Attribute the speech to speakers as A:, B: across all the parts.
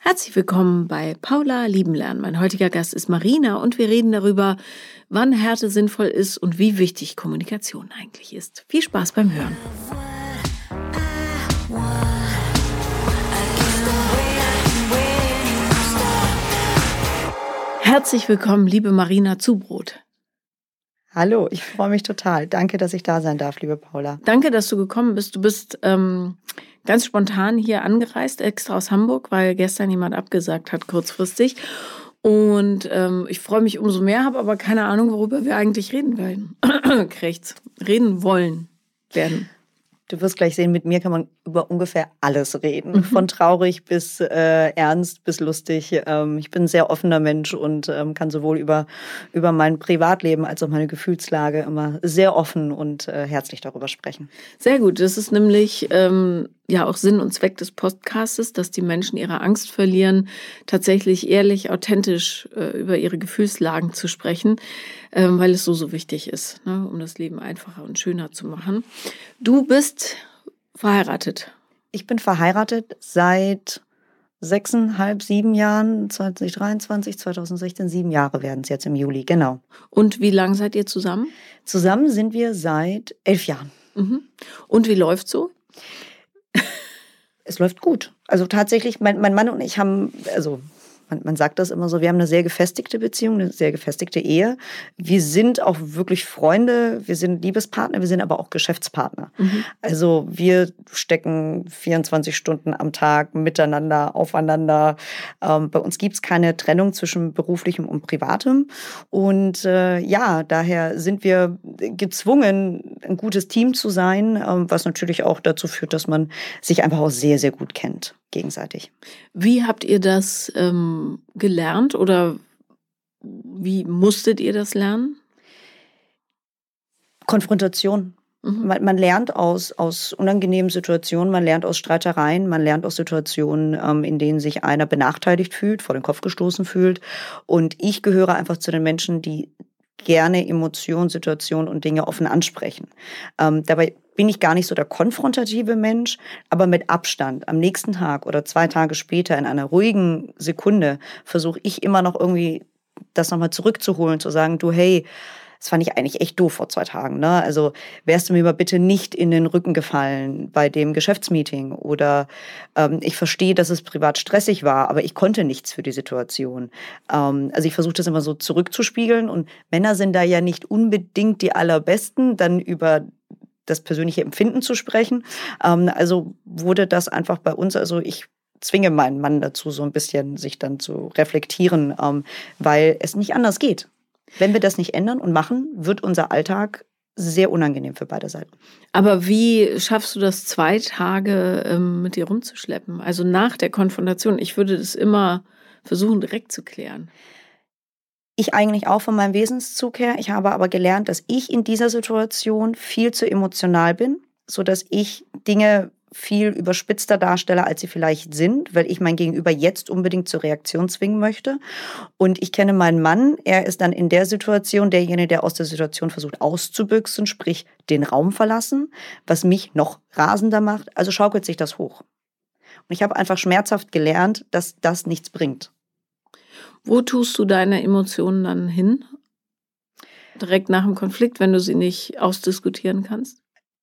A: Herzlich willkommen bei Paula lieben lernen. Mein heutiger Gast ist Marina und wir reden darüber, wann Härte sinnvoll ist und wie wichtig Kommunikation eigentlich ist. Viel Spaß beim Hören. Herzlich willkommen, liebe Marina Zubrot.
B: Hallo, ich freue mich total. Danke, dass ich da sein darf, liebe Paula.
A: Danke, dass du gekommen bist. Du bist ganz spontan hier angereist, extra aus Hamburg, weil gestern jemand abgesagt hat, kurzfristig. Und ich freue mich umso mehr, habe aber keine Ahnung, worüber wir eigentlich reden werden. Reden wollen werden.
B: Du wirst gleich sehen, mit mir kann man über ungefähr alles reden. Von traurig bis ernst bis lustig. Ich bin ein sehr offener Mensch und kann sowohl über mein Privatleben als auch meine Gefühlslage immer sehr offen und herzlich darüber sprechen.
A: Sehr gut. Das ist nämlich ja auch Sinn und Zweck des Podcastes, dass die Menschen ihre Angst verlieren, tatsächlich ehrlich, authentisch über ihre Gefühlslagen zu sprechen, weil es so wichtig ist, ne, um das Leben einfacher und schöner zu machen. Du bist verheiratet.
B: Ich bin verheiratet seit 6,5, 7 Jahren, 2023, 2016, 7 Jahre werden es jetzt im Juli, genau.
A: Und wie lange seid ihr zusammen? Zusammen
B: sind wir seit 11 Jahren.
A: Mhm. Und wie läuft's so?
B: Es läuft gut. Also tatsächlich, mein Mann und ich haben, man sagt das immer so, wir haben eine sehr gefestigte Beziehung, eine sehr gefestigte Ehe. Wir sind auch wirklich Freunde, wir sind Liebespartner, wir sind aber auch Geschäftspartner. Mhm. Also wir stecken 24 Stunden am Tag miteinander, aufeinander. Bei uns gibt es keine Trennung zwischen beruflichem und privatem. Und daher sind wir gezwungen, ein gutes Team zu sein, was natürlich auch dazu führt, dass man sich einfach auch sehr, sehr gut kennt gegenseitig.
A: Wie habt ihr das gelernt oder wie musstet ihr das lernen?
B: Konfrontation. Mhm. Man lernt aus unangenehmen Situationen, man lernt aus Streitereien, man lernt aus Situationen, in denen sich einer benachteiligt fühlt, vor den Kopf gestoßen fühlt. Und ich gehöre einfach zu den Menschen, die gerne Emotionen, Situationen und Dinge offen ansprechen. Dabei bin ich gar nicht so der konfrontative Mensch, aber mit Abstand am nächsten Tag oder 2 Tage später in einer ruhigen Sekunde versuche ich immer noch irgendwie das nochmal zurückzuholen, zu sagen, du, hey, das fand ich eigentlich echt doof vor 2 Tagen. Ne? Also wärst du mir mal bitte nicht in den Rücken gefallen bei dem Geschäftsmeeting oder ich verstehe, dass es privat stressig war, aber ich konnte nichts für die Situation. Also ich versuche das immer so zurückzuspiegeln und Männer sind da ja nicht unbedingt die allerbesten, dann über das persönliche Empfinden zu sprechen. Also wurde das einfach bei uns, also ich zwinge meinen Mann dazu, so ein bisschen sich dann zu reflektieren, weil es nicht anders geht. Wenn wir das nicht ändern und machen, wird unser Alltag sehr unangenehm für beide Seiten.
A: Aber wie schaffst du das 2 Tage mit dir rumzuschleppen? Also nach der Konfrontation. Ich würde das immer versuchen, direkt zu klären.
B: Ich eigentlich auch von meinem Wesenszug her. Ich habe aber gelernt, dass ich in dieser Situation viel zu emotional bin, sodass ich Dinge viel überspitzter darstelle, als sie vielleicht sind, weil ich mein Gegenüber jetzt unbedingt zur Reaktion zwingen möchte. Und ich kenne meinen Mann, er ist dann in der Situation derjenige, der aus der Situation versucht auszubüchsen, sprich den Raum verlassen, was mich noch rasender macht. Also schaukelt sich das hoch. Und ich habe einfach schmerzhaft gelernt, dass das nichts bringt.
A: Wo tust du deine Emotionen dann hin? Direkt nach dem Konflikt, wenn du sie nicht ausdiskutieren kannst?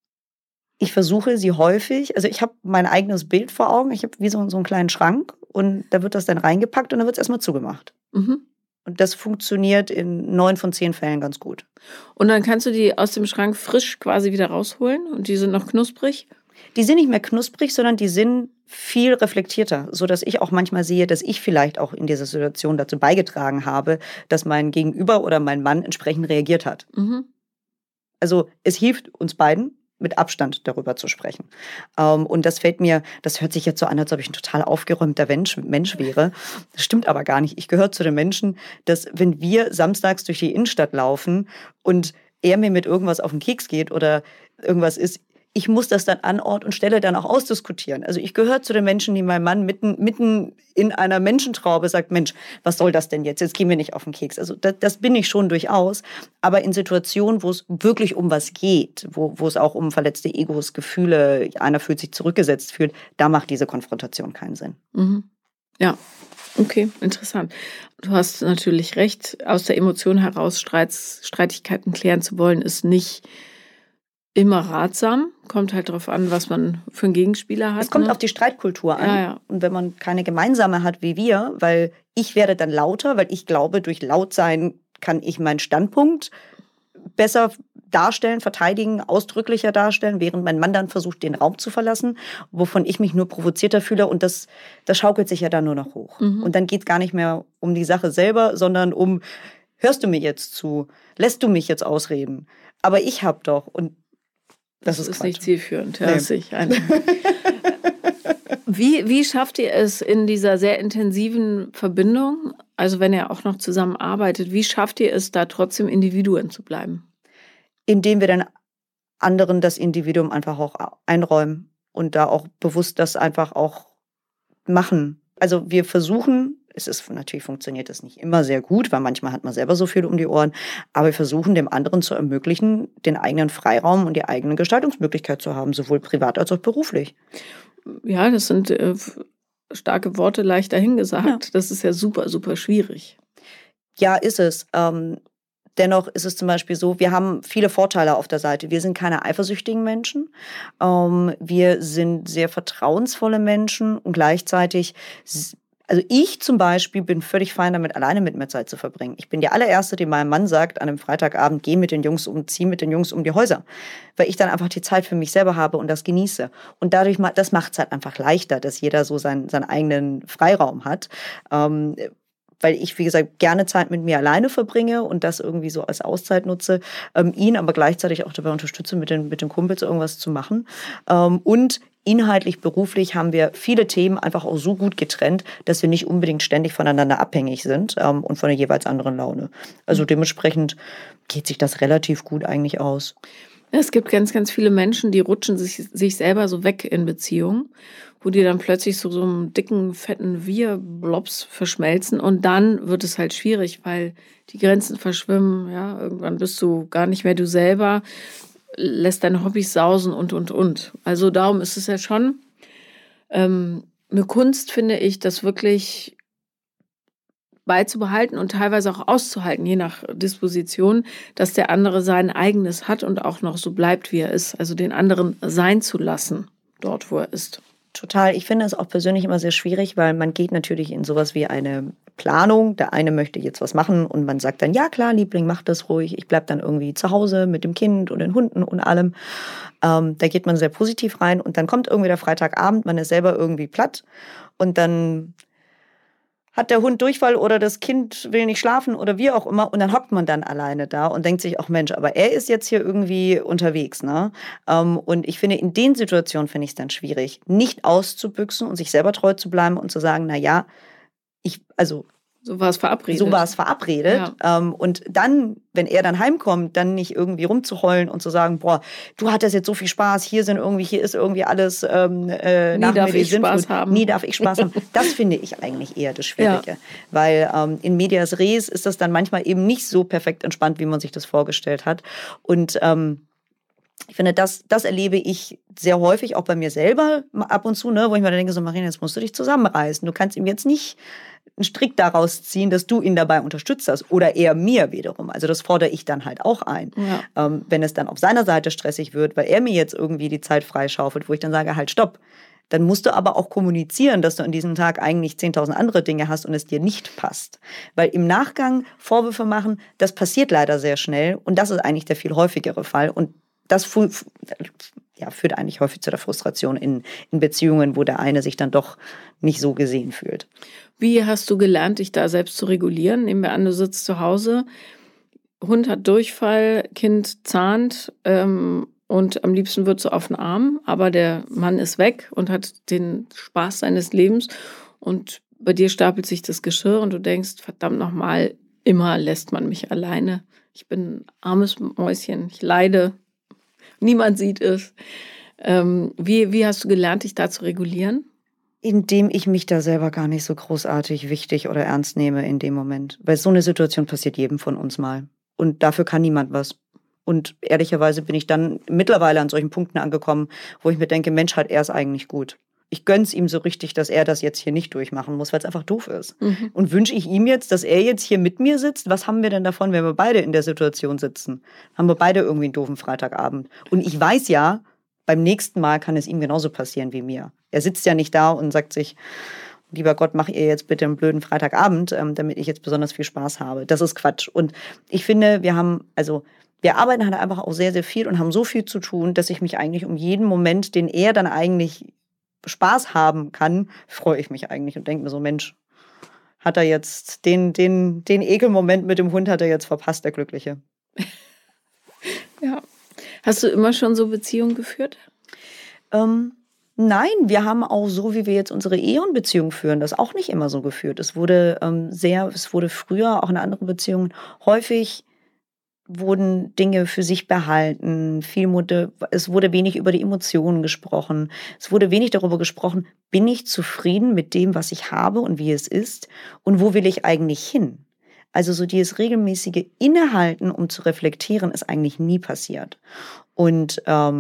B: Ich versuche sie häufig, also ich habe mein eigenes Bild vor Augen, ich habe wie so einen kleinen Schrank und da wird das dann reingepackt und dann wird es erstmal zugemacht. Mhm. Und das funktioniert in 9 von 10 Fällen ganz gut.
A: Und dann kannst du die aus dem Schrank frisch quasi wieder rausholen und die sind noch knusprig?
B: Die sind nicht mehr knusprig, sondern die sind viel reflektierter, sodass ich auch manchmal sehe, dass ich vielleicht auch in dieser Situation dazu beigetragen habe, dass mein Gegenüber oder mein Mann entsprechend reagiert hat. Mhm. Also es hilft uns beiden, mit Abstand darüber zu sprechen. Und das hört sich jetzt so an, als ob ich ein total aufgeräumter Mensch wäre. Das stimmt aber gar nicht. Ich gehöre zu den Menschen, dass wenn wir samstags durch die Innenstadt laufen und er mir mit irgendwas auf den Keks geht oder irgendwas ist, ich muss das dann an Ort und Stelle dann auch ausdiskutieren. Also ich gehöre zu den Menschen, die mein Mann mitten in einer Menschentraube sagt, Mensch, was soll das denn jetzt? Jetzt gehen wir nicht auf den Keks. Also das bin ich schon durchaus. Aber in Situationen, wo es wirklich um was geht, wo es auch um verletzte Egos, Gefühle, einer fühlt sich zurückgesetzt fühlt, da macht diese Konfrontation keinen Sinn.
A: Mhm. Ja, Okay, interessant. Du hast natürlich recht, aus der Emotion heraus Streitigkeiten klären zu wollen, ist nicht immer ratsam. Kommt halt darauf an, was man für einen Gegenspieler hat.
B: Es kommt auf die Streitkultur an.
A: Ja.
B: Und wenn man keine gemeinsame hat wie wir, weil ich werde dann lauter, weil ich glaube, durch Lautsein kann ich meinen Standpunkt besser darstellen, verteidigen, ausdrücklicher darstellen, während mein Mann dann versucht, den Raum zu verlassen, wovon ich mich nur provozierter fühle. Und das schaukelt sich ja dann nur noch hoch. Und dann geht es gar nicht mehr um die Sache selber, sondern um, hörst du mir jetzt zu? Lässt du mich jetzt ausreden? Aber ich hab doch. Und das ist
A: nicht zielführend. Ja,
B: nee.
A: Sehe ich ein. Wie schafft ihr es in dieser sehr intensiven Verbindung, also wenn ihr auch noch zusammenarbeitet, wie schafft ihr es, da trotzdem Individuen zu bleiben?
B: Indem wir den anderen das Individuum einfach auch einräumen und da auch bewusst das einfach auch machen. Also wir versuchen, natürlich funktioniert das nicht immer sehr gut, weil manchmal hat man selber so viel um die Ohren, aber wir versuchen dem anderen zu ermöglichen, den eigenen Freiraum und die eigene Gestaltungsmöglichkeit zu haben, sowohl privat als auch beruflich.
A: Ja, das sind starke Worte, leicht dahingesagt. Ja. Das ist ja super, super schwierig.
B: Ja, ist es. Dennoch ist es zum Beispiel so, wir haben viele Vorteile auf der Seite. Wir sind keine eifersüchtigen Menschen. Wir sind sehr vertrauensvolle Menschen und gleichzeitig, also ich zum Beispiel bin völlig fein damit, alleine mit mir Zeit zu verbringen. Ich bin die allererste, die meinem Mann sagt, an einem Freitagabend, zieh mit den Jungs um die Häuser. Weil ich dann einfach die Zeit für mich selber habe und das genieße. Und dadurch, das macht es halt einfach leichter, dass jeder so seinen eigenen Freiraum hat. Weil ich, wie gesagt, gerne Zeit mit mir alleine verbringe und das irgendwie so als Auszeit nutze, ihn aber gleichzeitig auch dabei unterstütze, mit den Kumpels irgendwas zu machen. Und inhaltlich, beruflich haben wir viele Themen einfach auch so gut getrennt, dass wir nicht unbedingt ständig voneinander abhängig sind und von der jeweils anderen Laune. Also dementsprechend geht sich das relativ gut eigentlich aus.
A: Es gibt ganz, ganz viele Menschen, die rutschen sich selber so weg in Beziehungen, wo die dann plötzlich so einem dicken, fetten Wir-Blobs verschmelzen und dann wird es halt schwierig, weil die Grenzen verschwimmen. Ja, irgendwann bist du gar nicht mehr du selber, lässt deine Hobbys sausen und. Also darum ist es ja schon eine Kunst, finde ich, das wirklich beizubehalten und teilweise auch auszuhalten, je nach Disposition, dass der andere sein eigenes hat und auch noch so bleibt, wie er ist. Also den anderen sein zu lassen, dort, wo er ist.
B: Total. Ich finde es auch persönlich immer sehr schwierig, weil man geht natürlich in sowas wie eine Planung. Der eine möchte jetzt was machen und man sagt dann, ja klar, Liebling, mach das ruhig. Ich bleib dann irgendwie zu Hause mit dem Kind und den Hunden und allem. Da geht man sehr positiv rein und dann kommt irgendwie der Freitagabend, man ist selber irgendwie platt und dann hat der Hund Durchfall oder das Kind will nicht schlafen oder wie auch immer. Und dann hockt man dann alleine da und denkt sich, ach Mensch, aber er ist jetzt hier irgendwie unterwegs. Ne? Und ich finde, in den Situationen finde ich es dann schwierig, nicht auszubüchsen und sich selber treu zu bleiben und zu sagen, na ja,
A: so war es verabredet.
B: So war es verabredet. Ja. Und dann, wenn er dann heimkommt, dann nicht irgendwie rumzuheulen und zu sagen, boah, du hattest jetzt so viel Spaß, hier ist irgendwie alles
A: nie darf ich Spaß haben.
B: Nie darf ich Spaß haben. Das finde ich eigentlich eher das Schwierige. Ja. Weil in medias res ist das dann manchmal eben nicht so perfekt entspannt, wie man sich das vorgestellt hat. Und ich finde, das erlebe ich sehr häufig, auch bei mir selber ab und zu, ne, wo ich mir dann denke, so Marina, jetzt musst du dich zusammenreißen. Du kannst ihm jetzt nicht einen Strick daraus ziehen, dass du ihn dabei unterstützt hast oder er mir wiederum. Also das fordere ich dann halt auch ein. Ja. Wenn es dann auf seiner Seite stressig wird, weil er mir jetzt irgendwie die Zeit freischaufelt, wo ich dann sage, halt stopp. Dann musst du aber auch kommunizieren, dass du an diesem Tag eigentlich 10.000 andere Dinge hast und es dir nicht passt. Weil im Nachgang Vorwürfe machen, das passiert leider sehr schnell und das ist eigentlich der viel häufigere Fall. Und das führt eigentlich häufig zu der Frustration in Beziehungen, wo der eine sich dann doch nicht so gesehen fühlt.
A: Wie hast du gelernt, dich da selbst zu regulieren? Nehmen wir an, du sitzt zu Hause, Hund hat Durchfall, Kind zahnt und am liebsten wird so auf den Arm, aber der Mann ist weg und hat den Spaß seines Lebens und bei dir stapelt sich das Geschirr und du denkst, verdammt nochmal, immer lässt man mich alleine. Ich bin ein armes Mäuschen, ich leide. Niemand sieht es. Wie hast du gelernt, dich da zu regulieren?
B: Indem ich mich da selber gar nicht so großartig wichtig oder ernst nehme in dem Moment. Weil so eine Situation passiert jedem von uns mal. Und dafür kann niemand was. Und ehrlicherweise bin ich dann mittlerweile an solchen Punkten angekommen, wo ich mir denke, Mensch, hat er es eigentlich gut. ich gönn's ihm so richtig, dass er das jetzt hier nicht durchmachen muss, weil es einfach doof ist. Und wünsche ich ihm jetzt, dass er jetzt hier mit mir sitzt? Was haben wir denn davon, wenn wir beide in der Situation sitzen? Haben wir beide irgendwie einen doofen Freitagabend? Und ich weiß ja, beim nächsten Mal kann es ihm genauso passieren wie mir. Er sitzt ja nicht da und sagt sich, lieber Gott, mach ihr jetzt bitte einen blöden Freitagabend, damit ich jetzt besonders viel Spaß habe. Das ist Quatsch. Und ich finde, wir arbeiten halt einfach auch sehr, sehr viel und haben so viel zu tun, dass ich mich eigentlich um jeden Moment, den er dann eigentlich Spaß haben kann, freue ich mich eigentlich und denke mir so, Mensch, hat er jetzt den Ekelmoment mit dem Hund hat er jetzt verpasst, der Glückliche.
A: Ja. Hast du immer schon so Beziehungen geführt?
B: Nein, wir haben auch so, wie wir jetzt unsere Ehe und Beziehung führen, das auch nicht immer so geführt. Es wurde früher auch in anderen Beziehungen häufig wurden Dinge für sich behalten, es wurde wenig über die Emotionen gesprochen, es wurde wenig darüber gesprochen, bin ich zufrieden mit dem, was ich habe und wie es ist und wo will ich eigentlich hin? Also so dieses regelmäßige Innehalten, um zu reflektieren, ist eigentlich nie passiert. Und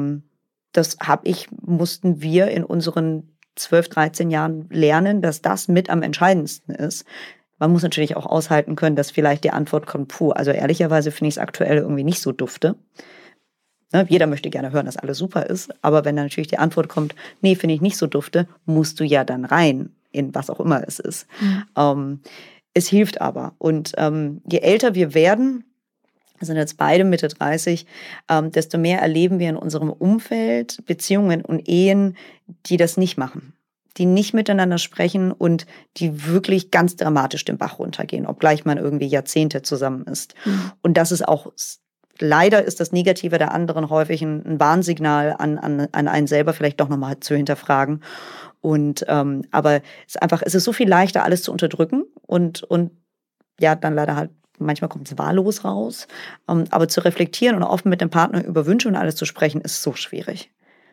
B: mussten wir in unseren 12, 13 Jahren lernen, dass das mit am entscheidendsten ist. Man muss natürlich auch aushalten können, dass vielleicht die Antwort kommt, also ehrlicherweise finde ich es aktuell irgendwie nicht so dufte. Ne, jeder möchte gerne hören, dass alles super ist, aber wenn dann natürlich die Antwort kommt, nee, finde ich nicht so dufte, musst du ja dann rein in was auch immer es ist. Es hilft aber. Und je älter wir werden, wir sind jetzt beide Mitte 30, desto mehr erleben wir in unserem Umfeld Beziehungen und Ehen, die das nicht machen, die nicht miteinander sprechen und die wirklich ganz dramatisch den Bach runtergehen, obgleich man irgendwie Jahrzehnte zusammen ist. Und das ist auch, leider ist das Negative der anderen häufig ein Warnsignal an einen selber vielleicht doch nochmal zu hinterfragen. Und aber es ist so viel leichter, alles zu unterdrücken und ja, dann leider halt manchmal kommt es wahllos raus. Aber zu reflektieren und offen mit dem Partner über Wünsche und alles zu sprechen, ist so schwierig.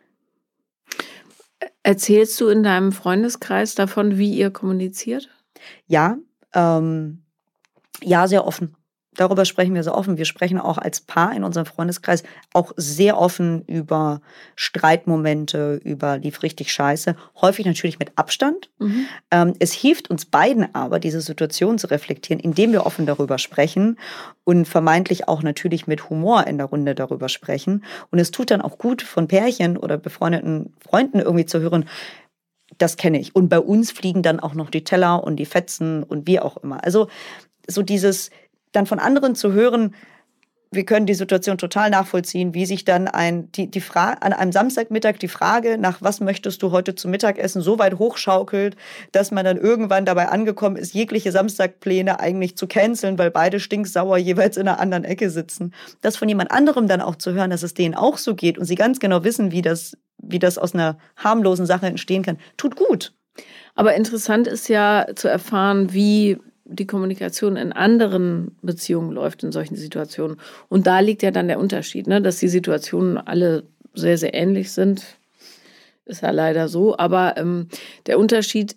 A: Erzählst du in deinem Freundeskreis davon, wie ihr kommuniziert?
B: Ja, sehr offen. Darüber sprechen wir sehr offen. Wir sprechen auch als Paar in unserem Freundeskreis auch sehr offen über Streitmomente, über lief richtig scheiße. Häufig natürlich mit Abstand. Es hilft uns beiden aber, diese Situation zu reflektieren, indem wir offen darüber sprechen und vermeintlich auch natürlich mit Humor in der Runde darüber sprechen. Und es tut dann auch gut, von Pärchen oder befreundeten Freunden irgendwie zu hören, das kenne ich. Und bei uns fliegen dann auch noch die Teller und die Fetzen und wie auch immer. Also so dieses dann von anderen zu hören, wir können die Situation total nachvollziehen, wie sich dann an einem Samstagmittag die Frage nach was möchtest du heute zum Mittagessen so weit hochschaukelt, dass man dann irgendwann dabei angekommen ist, jegliche Samstagpläne eigentlich zu canceln, weil beide stinksauer jeweils in einer anderen Ecke sitzen. Das von jemand anderem dann auch zu hören, dass es denen auch so geht und sie ganz genau wissen, wie das aus einer harmlosen Sache entstehen kann, tut gut.
A: Aber interessant ist ja zu erfahren, wie die Kommunikation in anderen Beziehungen läuft in solchen Situationen. Und da liegt ja dann der Unterschied, ne? Dass die Situationen alle sehr, sehr ähnlich sind. Ist ja leider so. Aber der Unterschied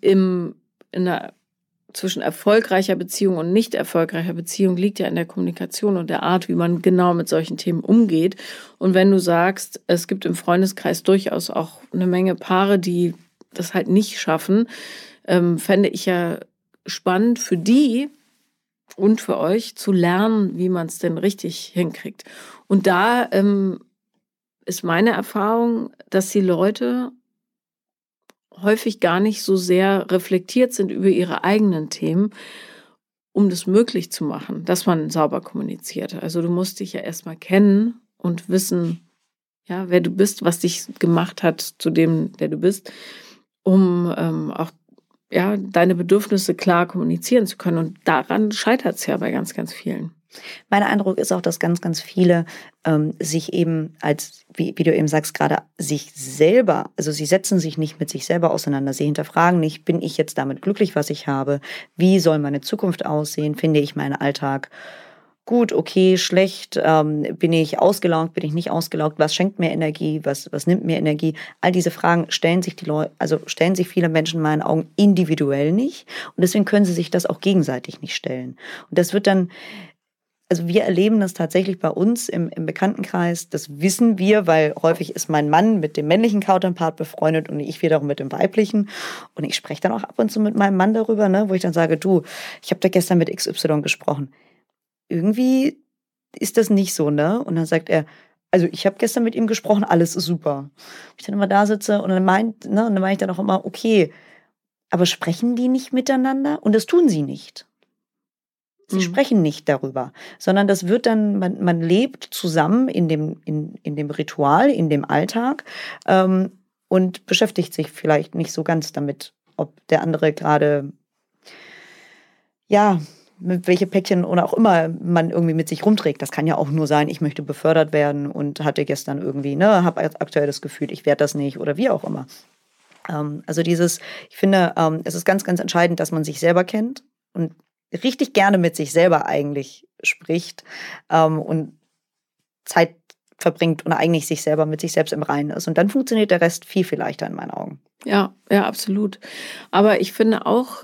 A: zwischen erfolgreicher Beziehung und nicht erfolgreicher Beziehung liegt ja in der Kommunikation und der Art, wie man genau mit solchen Themen umgeht. Und wenn du sagst, es gibt im Freundeskreis durchaus auch eine Menge Paare, die das halt nicht schaffen, fände ich ja spannend für die und für euch zu lernen, wie man es denn richtig hinkriegt. Und da ist meine Erfahrung, dass die Leute häufig gar nicht so sehr reflektiert sind über ihre eigenen Themen, um das möglich zu machen, dass man sauber kommuniziert. Also du musst dich ja erstmal kennen und wissen, ja, wer du bist, was dich gemacht hat zu dem, der du bist, um auch deine Bedürfnisse klar kommunizieren zu können. Und daran scheitert es ja bei ganz, ganz vielen.
B: Mein Eindruck ist auch, dass ganz, ganz viele sich eben wie du eben sagst, gerade sich selber, also sie setzen sich nicht mit sich selber auseinander. Sie hinterfragen nicht, bin ich jetzt damit glücklich, was ich habe? Wie soll meine Zukunft aussehen? Finde ich meinen Alltag gut, okay, schlecht, bin ich ausgelaugt, bin ich nicht ausgelaugt, was schenkt mir Energie, was nimmt mir Energie? All diese Fragen stellen sich stellen sich viele Menschen in meinen Augen individuell nicht und deswegen können sie sich das auch gegenseitig nicht stellen. Und das wird dann also wir erleben das tatsächlich bei uns im Bekanntenkreis. Das wissen wir, weil häufig ist mein Mann mit dem männlichen Counterpart befreundet und ich wiederum mit dem weiblichen. Und ich spreche dann auch ab und zu mit meinem Mann darüber, ne, wo ich dann sage, du, ich habe da gestern mit XY gesprochen. Irgendwie ist das nicht so, ne? Und dann sagt er, also ich habe gestern mit ihm gesprochen, alles ist super. Ich dann immer da sitze und dann meine ich dann auch immer, okay, aber sprechen die nicht miteinander? Und das tun sie nicht. Sie sprechen nicht darüber, sondern das wird dann, man lebt zusammen in dem Ritual, in dem Alltag und beschäftigt sich vielleicht nicht so ganz damit, ob der andere gerade, ja, mit welche Päckchen oder auch immer man irgendwie mit sich rumträgt. Das kann ja auch nur sein, ich möchte befördert werden und hatte gestern irgendwie, ne, habe aktuell das Gefühl, ich werde das nicht oder wie auch immer. Also ich finde, es ist ganz, ganz entscheidend, dass man sich selber kennt und richtig gerne mit sich selber eigentlich spricht und Zeit verbringt und eigentlich mit sich selbst im Reinen ist. Und dann funktioniert der Rest viel, viel leichter in meinen Augen.
A: Ja, absolut. Aber ich finde auch,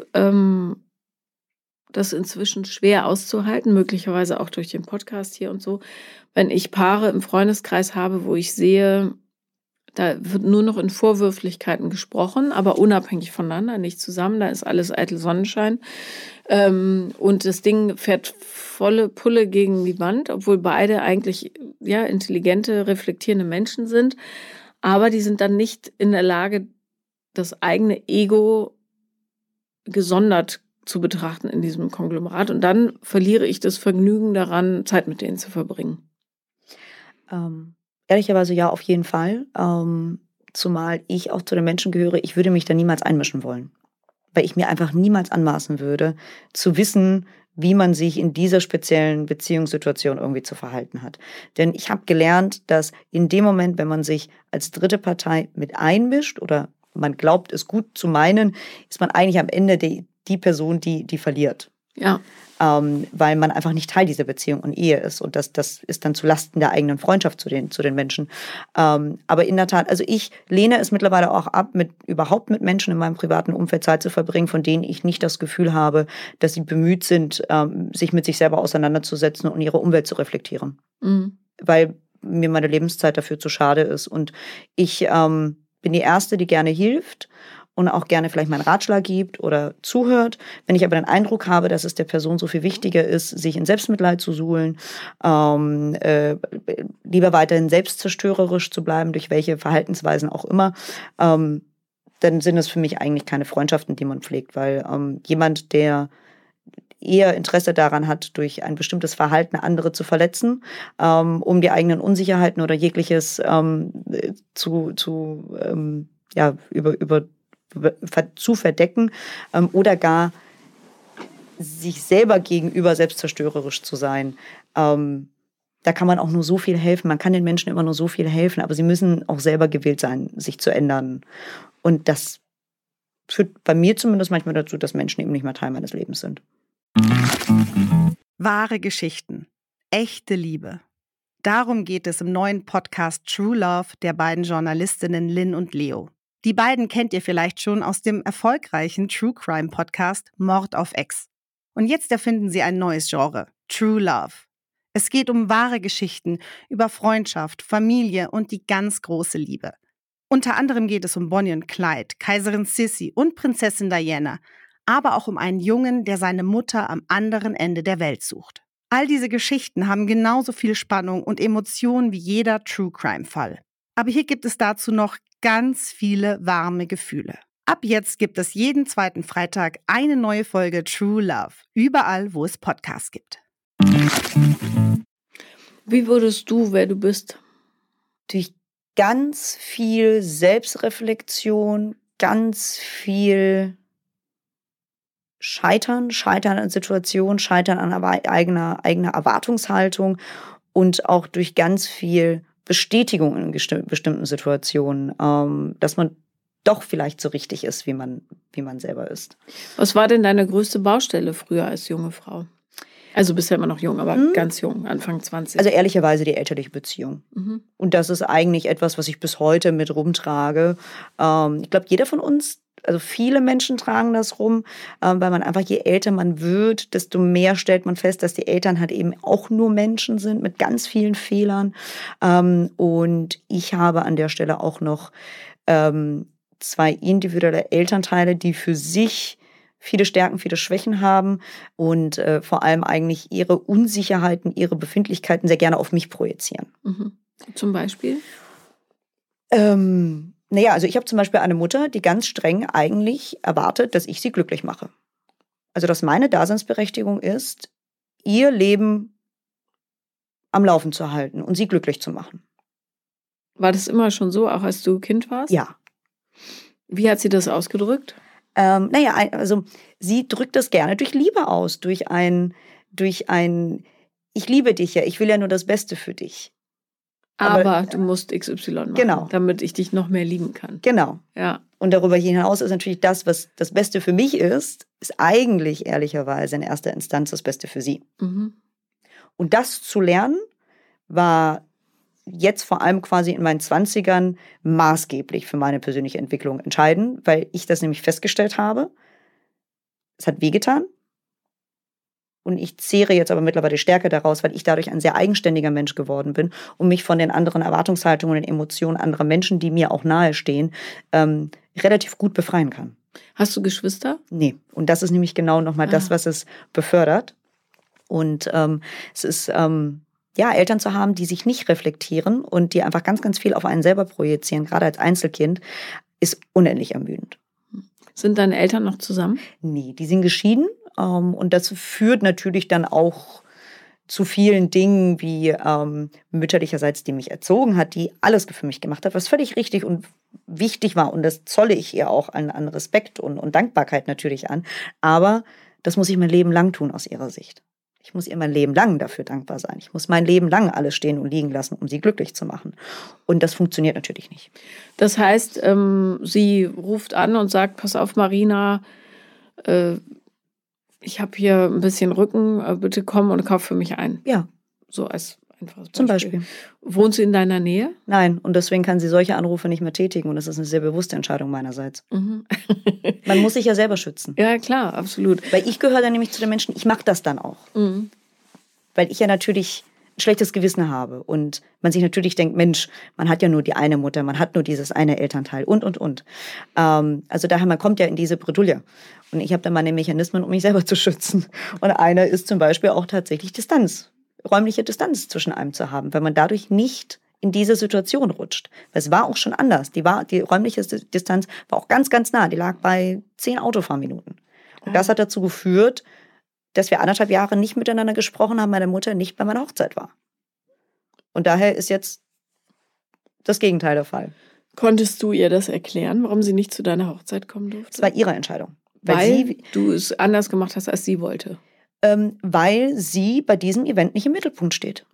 A: das inzwischen schwer auszuhalten, möglicherweise auch durch den Podcast hier und so, wenn ich Paare im Freundeskreis habe, wo ich sehe, da wird nur noch in Vorwürflichkeiten gesprochen, aber unabhängig voneinander, nicht zusammen. Da ist alles eitel Sonnenschein. Und das Ding fährt volle Pulle gegen die Wand, obwohl beide eigentlich intelligente, reflektierende Menschen sind. Aber die sind dann nicht in der Lage, das eigene Ego gesondert zu betrachten in diesem Konglomerat. Und dann verliere ich das Vergnügen daran, Zeit mit denen zu verbringen.
B: Ehrlicherweise ja, auf jeden Fall. Zumal ich auch zu den Menschen gehöre, ich würde mich da niemals einmischen wollen. Weil ich mir einfach niemals anmaßen würde, zu wissen, wie man sich in dieser speziellen Beziehungssituation irgendwie zu verhalten hat. Denn ich habe gelernt, dass in dem Moment, wenn man sich als dritte Partei mit einmischt oder man glaubt, es gut zu meinen, ist man eigentlich am Ende die Person, die verliert.
A: Ja.
B: Weil man einfach nicht Teil dieser Beziehung und Ehe ist. Und das ist dann zu Lasten der eigenen Freundschaft zu den Menschen. Aber in der Tat, also ich lehne es mittlerweile auch ab, überhaupt mit Menschen in meinem privaten Umfeld Zeit zu verbringen, von denen ich nicht das Gefühl habe, dass sie bemüht sind, sich mit sich selber auseinanderzusetzen und ihre Umwelt zu reflektieren. Mhm. Weil mir meine Lebenszeit dafür zu schade ist. Und ich bin die Erste, die gerne hilft und auch gerne vielleicht mal einen Ratschlag gibt oder zuhört. Wenn ich aber den Eindruck habe, dass es der Person so viel wichtiger ist, sich in Selbstmitleid zu suhlen, lieber weiterhin selbstzerstörerisch zu bleiben, durch welche Verhaltensweisen auch immer, dann sind es für mich eigentlich keine Freundschaften, die man pflegt, weil jemand, der eher Interesse daran hat, durch ein bestimmtes Verhalten andere zu verletzen, um die eigenen Unsicherheiten oder jegliches zu verdecken oder gar sich selber gegenüber selbstzerstörerisch zu sein. Da kann man auch nur so viel helfen. Man kann den Menschen immer nur so viel helfen, aber sie müssen auch selber gewillt sein, sich zu ändern. Und das führt bei mir zumindest manchmal dazu, dass Menschen eben nicht mehr Teil meines Lebens sind.
C: Wahre Geschichten. Echte Liebe. Darum geht es im neuen Podcast True Love der beiden Journalistinnen Lynn und Leo. Die beiden kennt ihr vielleicht schon aus dem erfolgreichen True Crime Podcast Mord auf Ex. Und jetzt erfinden sie ein neues Genre, True Love. Es geht um wahre Geschichten über Freundschaft, Familie und die ganz große Liebe. Unter anderem geht es um Bonnie und Clyde, Kaiserin Sissi und Prinzessin Diana, aber auch um einen Jungen, der seine Mutter am anderen Ende der Welt sucht. All diese Geschichten haben genauso viel Spannung und Emotionen wie jeder True Crime Fall. Aber hier gibt es dazu noch ganz viele warme Gefühle. Ab jetzt gibt es jeden zweiten Freitag eine neue Folge True Love, überall, wo es Podcasts gibt.
A: Wie wurdest du, wer du bist?
B: Durch ganz viel Selbstreflexion, ganz viel Scheitern an Situationen, Scheitern an eigener Erwartungshaltung und auch durch ganz viel Bestätigung in bestimmten Situationen, dass man doch vielleicht so richtig ist, wie man selber ist.
A: Was war denn deine größte Baustelle früher als junge Frau? Also bist ja immer noch jung, aber ganz jung, Anfang 20.
B: Also ehrlicherweise die elterliche Beziehung. Und das ist eigentlich etwas, was ich bis heute mit rumtrage. Ich glaube, jeder von uns, also viele Menschen tragen das rum, weil man einfach, je älter man wird, desto mehr stellt man fest, dass die Eltern halt eben auch nur Menschen sind mit ganz vielen Fehlern. Und ich habe an der Stelle auch noch 2 individuelle Elternteile, die für sich viele Stärken, viele Schwächen haben und vor allem eigentlich ihre Unsicherheiten, ihre Befindlichkeiten sehr gerne auf mich projizieren.
A: Zum Beispiel?
B: Naja, also ich habe zum Beispiel eine Mutter, die ganz streng eigentlich erwartet, dass ich sie glücklich mache. Also dass meine Daseinsberechtigung ist, ihr Leben am Laufen zu halten und sie glücklich zu machen.
A: War das immer schon so, auch als du Kind warst?
B: Ja.
A: Wie hat sie das ausgedrückt?
B: Naja, also sie drückt das gerne durch Liebe aus, durch ein, ich liebe dich ja, ich will ja nur das Beste für dich.
A: Aber du musst XY machen,
B: genau,
A: damit ich dich noch mehr lieben kann.
B: Genau.
A: Ja.
B: Und darüber hinaus ist natürlich das, was das Beste für mich ist eigentlich ehrlicherweise in erster Instanz das Beste für sie. Und das zu lernen, war jetzt vor allem quasi in meinen 20ern maßgeblich für meine persönliche Entwicklung entscheidend, weil ich das nämlich festgestellt habe. Es hat wehgetan. Und ich zehre jetzt aber mittlerweile Stärke daraus, weil ich dadurch ein sehr eigenständiger Mensch geworden bin und mich von den anderen Erwartungshaltungen und Emotionen anderer Menschen, die mir auch nahestehen, relativ gut befreien kann.
A: Hast du Geschwister?
B: Nee. Und das ist nämlich genau nochmal das, was es befördert. Und es ist, Eltern zu haben, die sich nicht reflektieren und die einfach ganz, ganz viel auf einen selber projizieren, gerade als Einzelkind, ist unendlich ermüdend.
A: Sind deine Eltern noch zusammen?
B: Nee, die sind geschieden. Und das führt natürlich dann auch zu vielen Dingen wie mütterlicherseits, die mich erzogen hat, die alles für mich gemacht hat, was völlig richtig und wichtig war. Und das zolle ich ihr auch an Respekt und Dankbarkeit natürlich an. Aber das muss ich mein Leben lang tun aus ihrer Sicht. Ich muss ihr mein Leben lang dafür dankbar sein. Ich muss mein Leben lang alles stehen und liegen lassen, um sie glücklich zu machen. Und das funktioniert natürlich nicht.
A: Das heißt, sie ruft an und sagt, pass auf, Marina, ich habe hier ein bisschen Rücken, bitte komm und kauf für mich ein.
B: Ja.
A: So als einfaches Beispiel.
B: Zum Beispiel.
A: Wohnt sie in deiner Nähe?
B: Nein, und deswegen kann sie solche Anrufe nicht mehr tätigen. Und das ist eine sehr bewusste Entscheidung meinerseits. Man muss sich ja selber schützen.
A: Ja, klar, absolut.
B: Weil ich gehöre dann nämlich zu den Menschen, ich mache das dann auch. Weil ich ja natürlich ein schlechtes Gewissen habe. Und man sich natürlich denkt, Mensch, man hat ja nur die eine Mutter, man hat nur dieses eine Elternteil und. Also daher, man kommt ja in diese Bredouille. Und ich habe dann meine Mechanismen, um mich selber zu schützen. Und einer ist zum Beispiel auch tatsächlich Distanz. Räumliche Distanz zwischen einem zu haben, weil man dadurch nicht in diese Situation rutscht. Weil es war auch schon anders. Die räumliche Distanz war auch ganz, ganz nah. Die lag bei 10 Autofahrminuten. Und das hat dazu geführt, dass wir 1,5 Jahre nicht miteinander gesprochen haben, meine Mutter nicht bei meiner Hochzeit war. Und daher ist jetzt das Gegenteil der Fall.
A: Konntest du ihr das erklären, warum sie nicht zu deiner Hochzeit kommen durfte?
B: Es war ihre Entscheidung.
A: Weil du es anders gemacht hast, als sie wollte.
B: Weil sie bei diesem Event nicht im Mittelpunkt steht.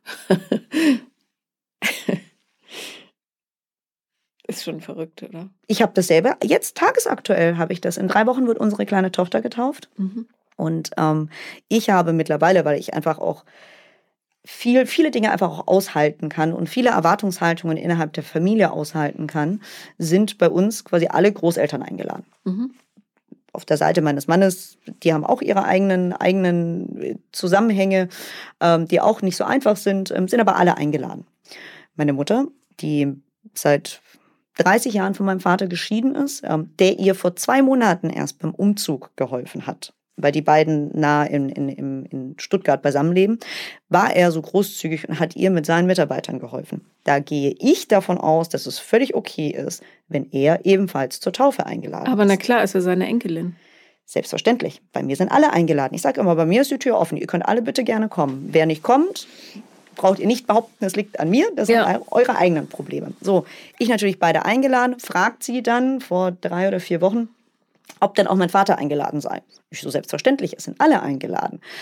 A: Ist schon verrückt, oder?
B: Ich habe das selber, jetzt tagesaktuell habe ich das. In 3 Wochen wird unsere kleine Tochter getauft. Und ich habe mittlerweile, weil ich einfach auch viele Dinge einfach auch aushalten kann und viele Erwartungshaltungen innerhalb der Familie aushalten kann, sind bei uns quasi alle Großeltern eingeladen. Auf der Seite meines Mannes, die haben auch ihre eigenen Zusammenhänge, die auch nicht so einfach sind aber alle eingeladen. Meine Mutter, die seit 30 Jahren von meinem Vater geschieden ist, der ihr vor 2 Monaten erst beim Umzug geholfen hat, weil die beiden nah in Stuttgart beisammenleben, war er so großzügig und hat ihr mit seinen Mitarbeitern geholfen. Da gehe ich davon aus, dass es völlig okay ist, wenn er ebenfalls zur Taufe eingeladen ist.
A: Aber na klar, ist er seine Enkelin.
B: Selbstverständlich. Bei mir sind alle eingeladen. Ich sage immer, bei mir ist die Tür offen. Ihr könnt alle bitte gerne kommen. Wer nicht kommt, braucht ihr nicht behaupten, es liegt an mir. Das sind eure eigenen Probleme. So, ich natürlich beide eingeladen. Fragt sie dann vor 3 oder 4 Wochen, ob dann auch mein Vater eingeladen sei. Ich so, selbstverständlich, es sind alle eingeladen.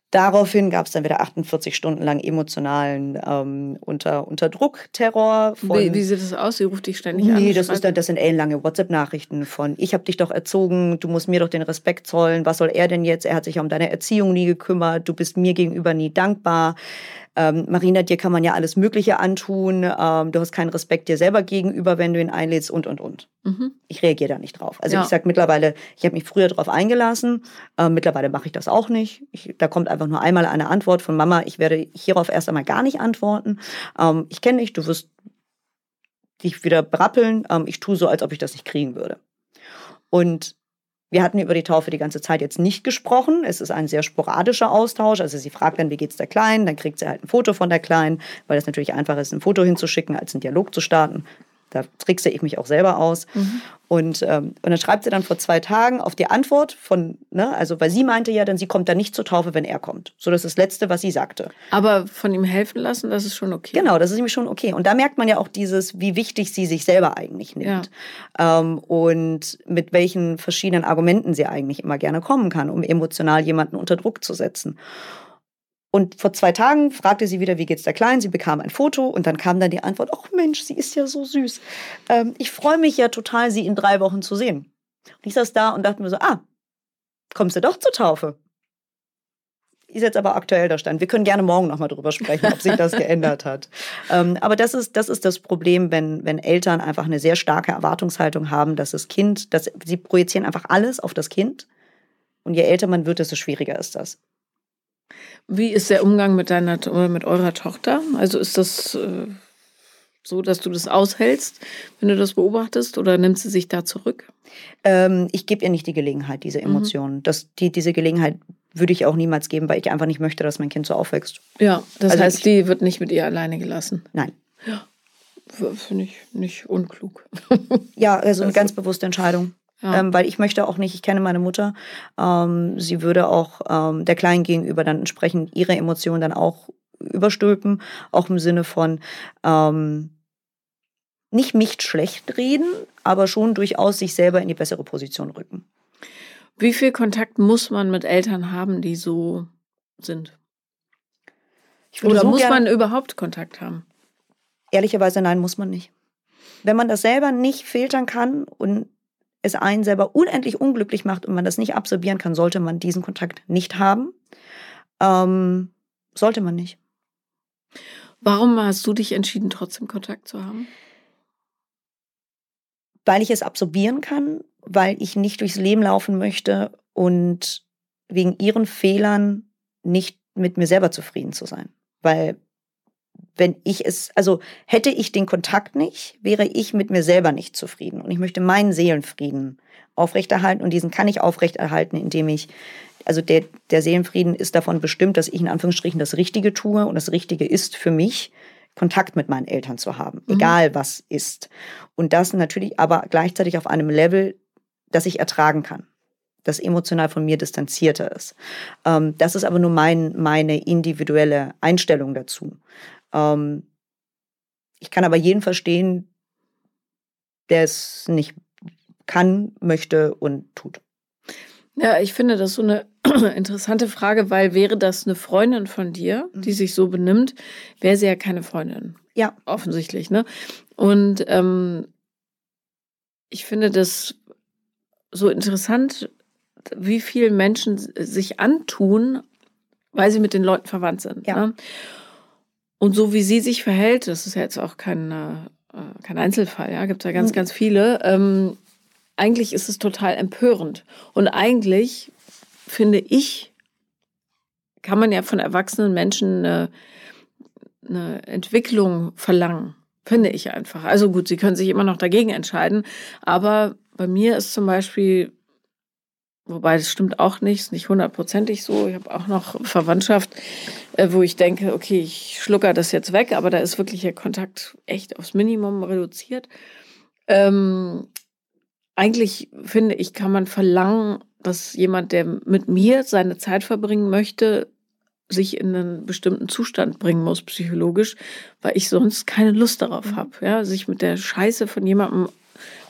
B: Daraufhin gab es dann wieder 48 Stunden lang emotionalen Unterdruck-Terror.
A: Wie sieht das aus? Sie ruft dich ständig an?
B: Nee, das sind ellenlange WhatsApp-Nachrichten von: Ich habe dich doch erzogen, du musst mir doch den Respekt zollen, was soll er denn jetzt? Er hat sich um deine Erziehung nie gekümmert, du bist mir gegenüber nie dankbar. Marina, dir kann man ja alles Mögliche antun, du hast keinen Respekt dir selber gegenüber, wenn du ihn einlädst und.
A: Mhm.
B: Ich reagiere da nicht drauf. Also ich sage mittlerweile, ich habe mich früher darauf eingelassen, mittlerweile mache ich das auch nicht. Da kommt einfach nur einmal eine Antwort von: Mama, ich werde hierauf erst einmal gar nicht antworten. Ich kenne dich, du wirst dich wieder berappeln, ich tue so, als ob ich das nicht kriegen würde. Und wir hatten über die Taufe die ganze Zeit jetzt nicht gesprochen. Es ist ein sehr sporadischer Austausch. Also sie fragt dann, wie geht's der Kleinen? Dann kriegt sie halt ein Foto von der Kleinen, weil es natürlich einfacher ist, ein Foto hinzuschicken, als einen Dialog zu starten. Da trickse ich mich auch selber aus. Mhm. Und dann schreibt sie dann vor 2 Tagen auf die Antwort von, also weil sie meinte ja dann, sie kommt dann nicht zur Taufe, wenn er kommt. So, das ist das Letzte, was sie sagte.
A: Aber von ihm helfen lassen, das ist schon okay.
B: Genau, das ist nämlich schon okay. Und da merkt man ja auch wie wichtig sie sich selber eigentlich nimmt. Ja. Und mit welchen verschiedenen Argumenten sie eigentlich immer gerne kommen kann, um emotional jemanden unter Druck zu setzen. Und vor 2 Tagen fragte sie wieder, wie geht's der Kleinen? Sie bekam ein Foto und dann kam dann die Antwort: Ach Mensch, sie ist ja so süß. Ich freue mich ja total, sie in 3 Wochen zu sehen. Und ich saß da und dachte mir so: kommst du doch zur Taufe? Ist jetzt aber aktuell der Stand. Wir können gerne morgen nochmal drüber sprechen, ob sich das geändert hat. Aber das ist das Problem, wenn Eltern einfach eine sehr starke Erwartungshaltung haben, dass sie projizieren einfach alles auf das Kind. Und je älter man wird, desto schwieriger ist das.
A: Wie ist der Umgang mit eurer Tochter? Also ist das so, dass du das aushältst, wenn du das beobachtest, oder nimmt sie sich da zurück?
B: Ich gebe ihr nicht die Gelegenheit, diese Emotionen. Diese Gelegenheit würde ich auch niemals geben, weil ich einfach nicht möchte, dass mein Kind so aufwächst.
A: Ja, das heißt, die wird nicht mit ihr alleine gelassen?
B: Nein.
A: Ja, finde ich nicht unklug.
B: Ja, also eine ganz bewusste Entscheidung. Ja. Weil ich möchte auch nicht, ich kenne meine Mutter, sie würde auch der Kleinen gegenüber dann entsprechend ihre Emotionen dann auch überstülpen, auch im Sinne von nicht mich schlecht reden, aber schon durchaus sich selber in die bessere Position rücken.
A: Wie viel Kontakt muss man mit Eltern haben, die so sind? Oder muss man überhaupt Kontakt haben?
B: Ehrlicherweise nein, muss man nicht. Wenn man das selber nicht filtern kann und es einen selber unendlich unglücklich macht und man das nicht absorbieren kann, sollte man diesen Kontakt nicht haben. Sollte man nicht.
A: Warum hast du dich entschieden, trotzdem Kontakt zu haben?
B: Weil ich es absorbieren kann, weil ich nicht durchs Leben laufen möchte und wegen ihren Fehlern nicht mit mir selber zufrieden zu sein. Weil hätte ich den Kontakt nicht, wäre ich mit mir selber nicht zufrieden. Und ich möchte meinen Seelenfrieden aufrechterhalten. Und diesen kann ich aufrechterhalten, indem der Seelenfrieden ist davon bestimmt, dass ich in Anführungsstrichen das Richtige tue. Und das Richtige ist für mich, Kontakt mit meinen Eltern zu haben. Egal was ist. Und das natürlich aber gleichzeitig auf einem Level, das ich ertragen kann. Das emotional von mir distanzierter ist. Das ist aber nur meine individuelle Einstellung dazu. Ich kann aber jeden verstehen, der es nicht kann, möchte und tut.
A: Ja, ich finde das so eine interessante Frage, weil wäre das eine Freundin von dir, die sich so benimmt, wäre sie ja keine Freundin.
B: Ja.
A: Offensichtlich, ne? Und ich finde das so interessant, wie viele Menschen sich antun, weil sie mit den Leuten verwandt sind.
B: Ja.
A: Ne? Und so wie sie sich verhält, das ist ja jetzt auch kein Einzelfall, ja, gibt es ja ganz, ganz viele. Eigentlich ist es total empörend. Und eigentlich, finde ich, kann man ja von erwachsenen Menschen eine Entwicklung verlangen. Finde ich einfach. Also gut, sie können sich immer noch dagegen entscheiden. Aber bei mir ist zum Beispiel, wobei das stimmt auch nicht, ist nicht 100%ig so. Ich habe auch noch Verwandtschaft, wo ich denke, okay, ich schlucker das jetzt weg, aber da ist wirklich der Kontakt echt aufs Minimum reduziert. Eigentlich, finde ich, kann man verlangen, dass jemand, der mit mir seine Zeit verbringen möchte, sich in einen bestimmten Zustand bringen muss, psychologisch, weil ich sonst keine Lust darauf habe, ja, sich mit der Scheiße von jemandem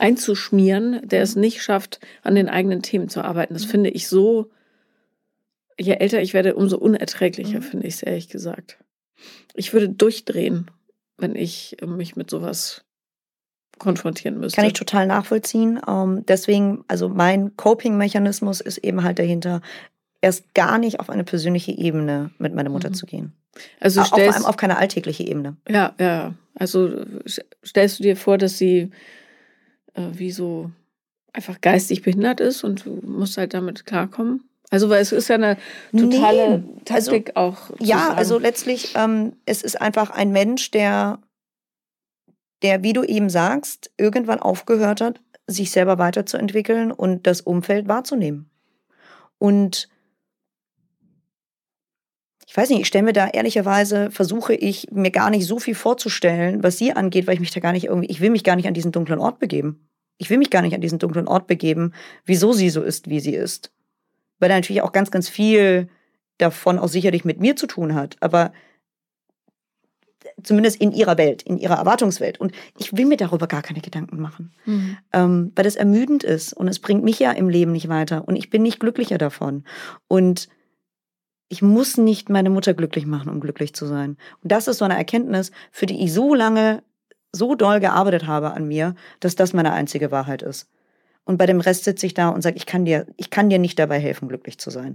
A: einzuschmieren, der es nicht schafft, an den eigenen Themen zu arbeiten. Das finde ich so, je älter ich werde, umso unerträglicher finde ich es, ehrlich gesagt. Ich würde durchdrehen, wenn ich mich mit sowas konfrontieren müsste.
B: Kann ich total nachvollziehen. Deswegen, also mein Coping-Mechanismus ist eben halt dahinter, erst gar nicht auf eine persönliche Ebene mit meiner Mutter zu gehen.
A: Also
B: vor allem auf keine alltägliche Ebene.
A: Ja. Also stellst du dir vor, dass sie wie so einfach geistig behindert ist und du musst halt damit klarkommen? Also, weil es ist ja eine totale Taktik auch.
B: Ja, also letztlich, es ist einfach ein Mensch, der, wie du eben sagst, irgendwann aufgehört hat, sich selber weiterzuentwickeln und das Umfeld wahrzunehmen. Und ich weiß nicht, ich stelle mir da ehrlicherweise, versuche ich mir gar nicht so viel vorzustellen, was sie angeht, weil ich mich da gar nicht ich will mich gar nicht an diesen dunklen Ort begeben. Wieso sie so ist, wie sie ist. Weil da natürlich auch ganz, ganz viel davon auch sicherlich mit mir zu tun hat. Aber zumindest in ihrer Welt, in ihrer Erwartungswelt. Und ich will mir darüber gar keine Gedanken machen. Weil das ermüdend ist. Und es bringt mich ja im Leben nicht weiter. Und ich bin nicht glücklicher davon. Und ich muss nicht meine Mutter glücklich machen, um glücklich zu sein. Und das ist so eine Erkenntnis, für die ich so lange, so doll gearbeitet habe an mir, dass das meine einzige Wahrheit ist. Und bei dem Rest sitze ich da und sage, ich kann dir nicht dabei helfen, glücklich zu sein.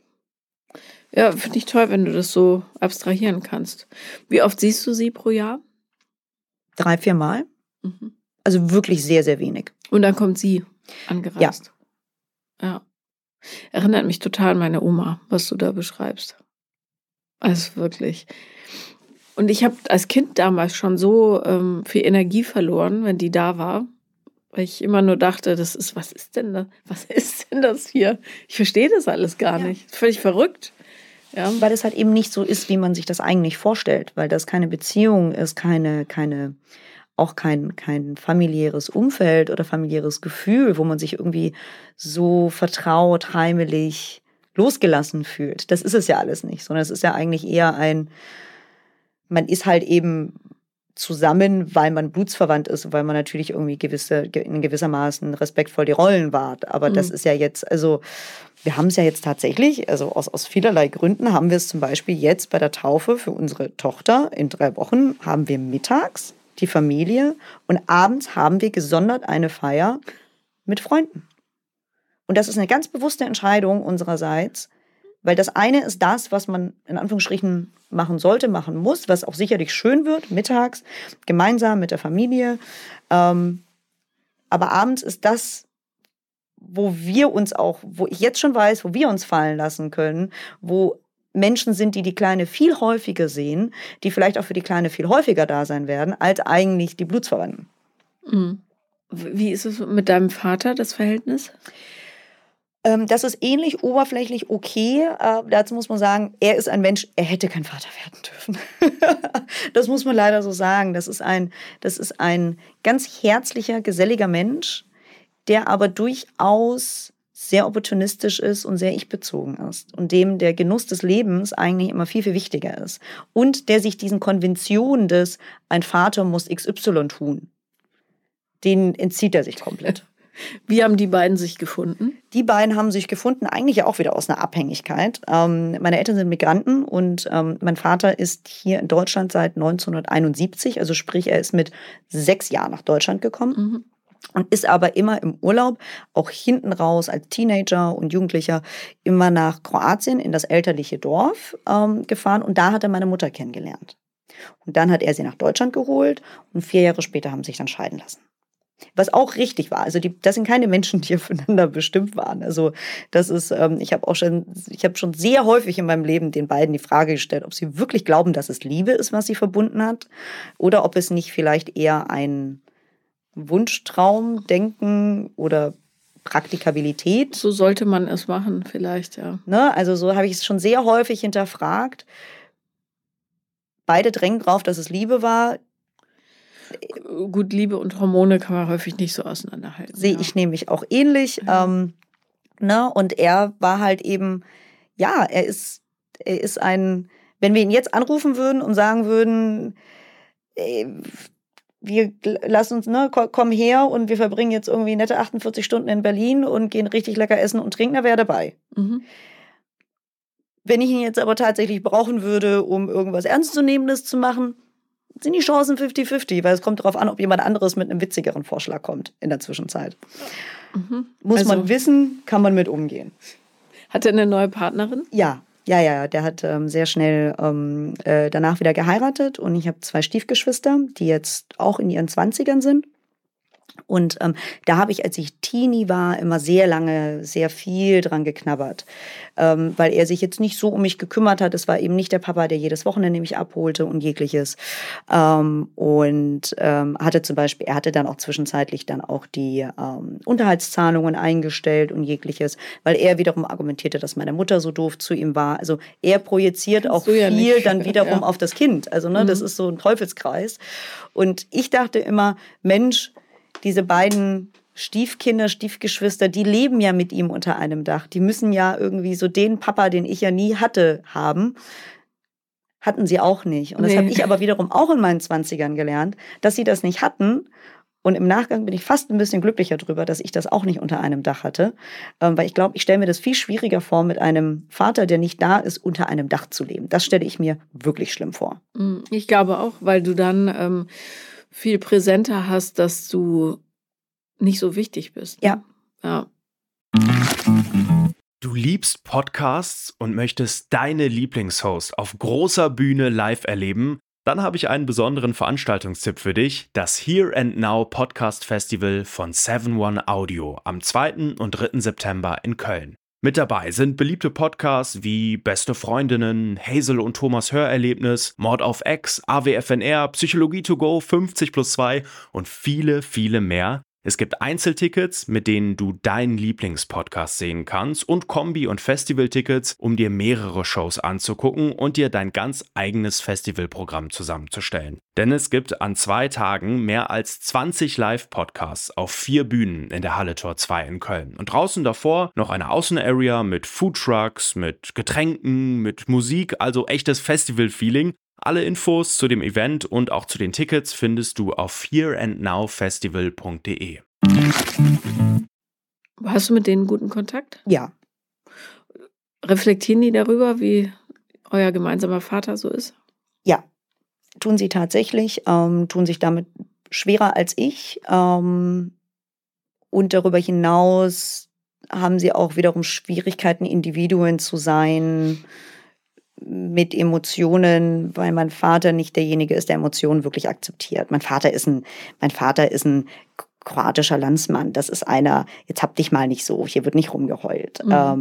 A: Ja, finde ich toll, wenn du das so abstrahieren kannst. Wie oft siehst du sie pro Jahr?
B: 3-4 Mal. Also wirklich sehr, sehr wenig.
A: Und dann kommt sie angereist. Ja. Erinnert mich total an meine Oma, was du da beschreibst. Also wirklich. Und ich habe als Kind damals schon so viel Energie verloren, wenn die da war. Weil ich immer nur dachte, was ist denn das hier? Ich verstehe das alles gar nicht. Das ist völlig verrückt. Ja.
B: Weil es halt eben nicht so ist, wie man sich das eigentlich vorstellt. Weil das keine Beziehung ist, auch kein familiäres Umfeld oder familiäres Gefühl, wo man sich irgendwie so vertraut, heimelig, losgelassen fühlt. Das ist es ja alles nicht, sondern es ist ja eigentlich eher man ist halt eben zusammen, weil man blutsverwandt ist, weil man natürlich irgendwie in gewissermaßen respektvoll die Rollen wahrt. Aber das ist ja jetzt, also wir haben es ja jetzt tatsächlich, also aus vielerlei Gründen haben wir es zum Beispiel jetzt bei der Taufe für unsere Tochter in 3 Wochen, haben wir mittags die Familie und abends haben wir gesondert eine Feier mit Freunden. Und das ist eine ganz bewusste Entscheidung unsererseits, weil das eine ist das, was man in Anführungsstrichen machen sollte, machen muss, was auch sicherlich schön wird, mittags, gemeinsam mit der Familie. Aber abends ist das, wo ich jetzt schon weiß, wo wir uns fallen lassen können, wo Menschen sind, die Kleine viel häufiger sehen, die vielleicht auch für die Kleine viel häufiger da sein werden, als eigentlich die Blutsverwandten.
A: Wie ist es mit deinem Vater, das Verhältnis?
B: Das ist ähnlich oberflächlich okay. Dazu muss man sagen, er ist ein Mensch, er hätte kein Vater werden dürfen. Das muss man leider so sagen. Das ist ein ganz herzlicher, geselliger Mensch, der aber durchaus sehr opportunistisch ist und sehr ich-bezogen ist und dem der Genuss des Lebens eigentlich immer viel, viel wichtiger ist. Und der sich diesen Konventionen des ein Vater muss XY tun, den entzieht er sich komplett.
A: Wie haben die beiden sich gefunden?
B: Die beiden haben sich gefunden, eigentlich ja auch wieder aus einer Abhängigkeit. Meine Eltern sind Migranten und mein Vater ist hier in Deutschland seit 1971, also sprich, er ist mit 6 Jahren nach Deutschland gekommen. Und ist aber immer im Urlaub, auch hinten raus als Teenager und Jugendlicher, immer nach Kroatien in das elterliche Dorf gefahren. Und da hat er meine Mutter kennengelernt. Und dann hat er sie nach Deutschland geholt und 4 Jahre später haben sie sich dann scheiden lassen. Was auch richtig war. Also das sind keine Menschen, die aufeinander bestimmt waren. Also das ist, ich habe schon sehr häufig in meinem Leben den beiden die Frage gestellt, ob sie wirklich glauben, dass es Liebe ist, was sie verbunden hat, oder ob es nicht vielleicht eher ein Wunschtraum, Denken oder Praktikabilität.
A: So sollte man es machen, vielleicht, ja.
B: Ne? Also so habe ich es schon sehr häufig hinterfragt. Beide drängen drauf, dass es Liebe war.
A: Gut, Liebe und Hormone kann man häufig nicht so auseinanderhalten.
B: Sehe ich nämlich auch ähnlich. Ja. Und er war halt eben, ja, er ist ein, wenn wir ihn jetzt anrufen würden und sagen würden, wir lassen uns, komm her und wir verbringen jetzt irgendwie nette 48 Stunden in Berlin und gehen richtig lecker essen und trinken, da wäre er dabei. Wenn ich ihn jetzt aber tatsächlich brauchen würde, um irgendwas Ernstzunehmendes zu machen, sind die Chancen 50-50, weil es kommt darauf an, ob jemand anderes mit einem witzigeren Vorschlag kommt in der Zwischenzeit. Muss man wissen, kann man mit umgehen.
A: Hat er eine neue Partnerin?
B: Ja. Der hat sehr schnell danach wieder geheiratet und ich habe 2 Stiefgeschwister, die jetzt auch in ihren 20ern sind. Und da habe ich, als ich Teenie war, immer sehr lange, sehr viel dran geknabbert, weil er sich jetzt nicht so um mich gekümmert hat. Es war eben nicht der Papa, der jedes Wochenende mich abholte und jegliches. Hatte zum Beispiel, er hatte dann auch zwischenzeitlich dann auch die Unterhaltszahlungen eingestellt und jegliches, weil er wiederum argumentierte, dass meine Mutter so doof zu ihm war. Also er projiziert auch viel dann wiederum auf das Kind. Also das ist so ein Teufelskreis. Und ich dachte immer, Mensch, diese beiden Stiefkinder, Stiefgeschwister, die leben ja mit ihm unter einem Dach. Die müssen ja irgendwie so den Papa, den ich ja nie hatte, haben. Hatten sie auch nicht. Und das habe ich aber wiederum auch in meinen 20ern gelernt, dass sie das nicht hatten. Und im Nachgang bin ich fast ein bisschen glücklicher drüber, dass ich das auch nicht unter einem Dach hatte. Weil ich glaube, ich stelle mir das viel schwieriger vor, mit einem Vater, der nicht da ist, unter einem Dach zu leben. Das stelle ich mir wirklich schlimm vor.
A: Ich glaube auch, weil du dann viel präsenter hast, dass du nicht so wichtig bist.
B: Ja.
D: Du liebst Podcasts und möchtest deine Lieblingshost auf großer Bühne live erleben? Dann habe ich einen besonderen Veranstaltungstipp für dich, das Here and Now Podcast Festival von 7-One Audio am 2. und 3. September in Köln. Mit dabei sind beliebte Podcasts wie Beste Freundinnen, Hazel und Thomas Hörerlebnis, Mord auf Ex, AWFNR, Psychologie to go, 50+2 und viele, viele mehr. Es gibt Einzeltickets, mit denen du deinen Lieblingspodcast sehen kannst und Kombi- und Festivaltickets, um dir mehrere Shows anzugucken und dir dein ganz eigenes Festivalprogramm zusammenzustellen. Denn es gibt an 2 Tagen mehr als 20 Live-Podcasts auf 4 Bühnen in der Halle Tor 2 in Köln. Und draußen davor noch eine Außenarea mit Foodtrucks, mit Getränken, mit Musik, also echtes Festival-Feeling. Alle Infos zu dem Event und auch zu den Tickets findest du auf hereandnowfestival.de.
A: Hast du mit denen guten Kontakt?
B: Ja.
A: Reflektieren die darüber, wie euer gemeinsamer Vater so ist?
B: Ja, tun sie tatsächlich, tun sich damit schwerer als ich. Und darüber hinaus haben sie auch wiederum Schwierigkeiten, Individuen zu sein mit Emotionen, weil mein Vater nicht derjenige ist, der Emotionen wirklich akzeptiert. Mein Vater ist ein kroatischer Landsmann. Das ist einer, jetzt hab dich mal nicht so, hier wird nicht rumgeheult.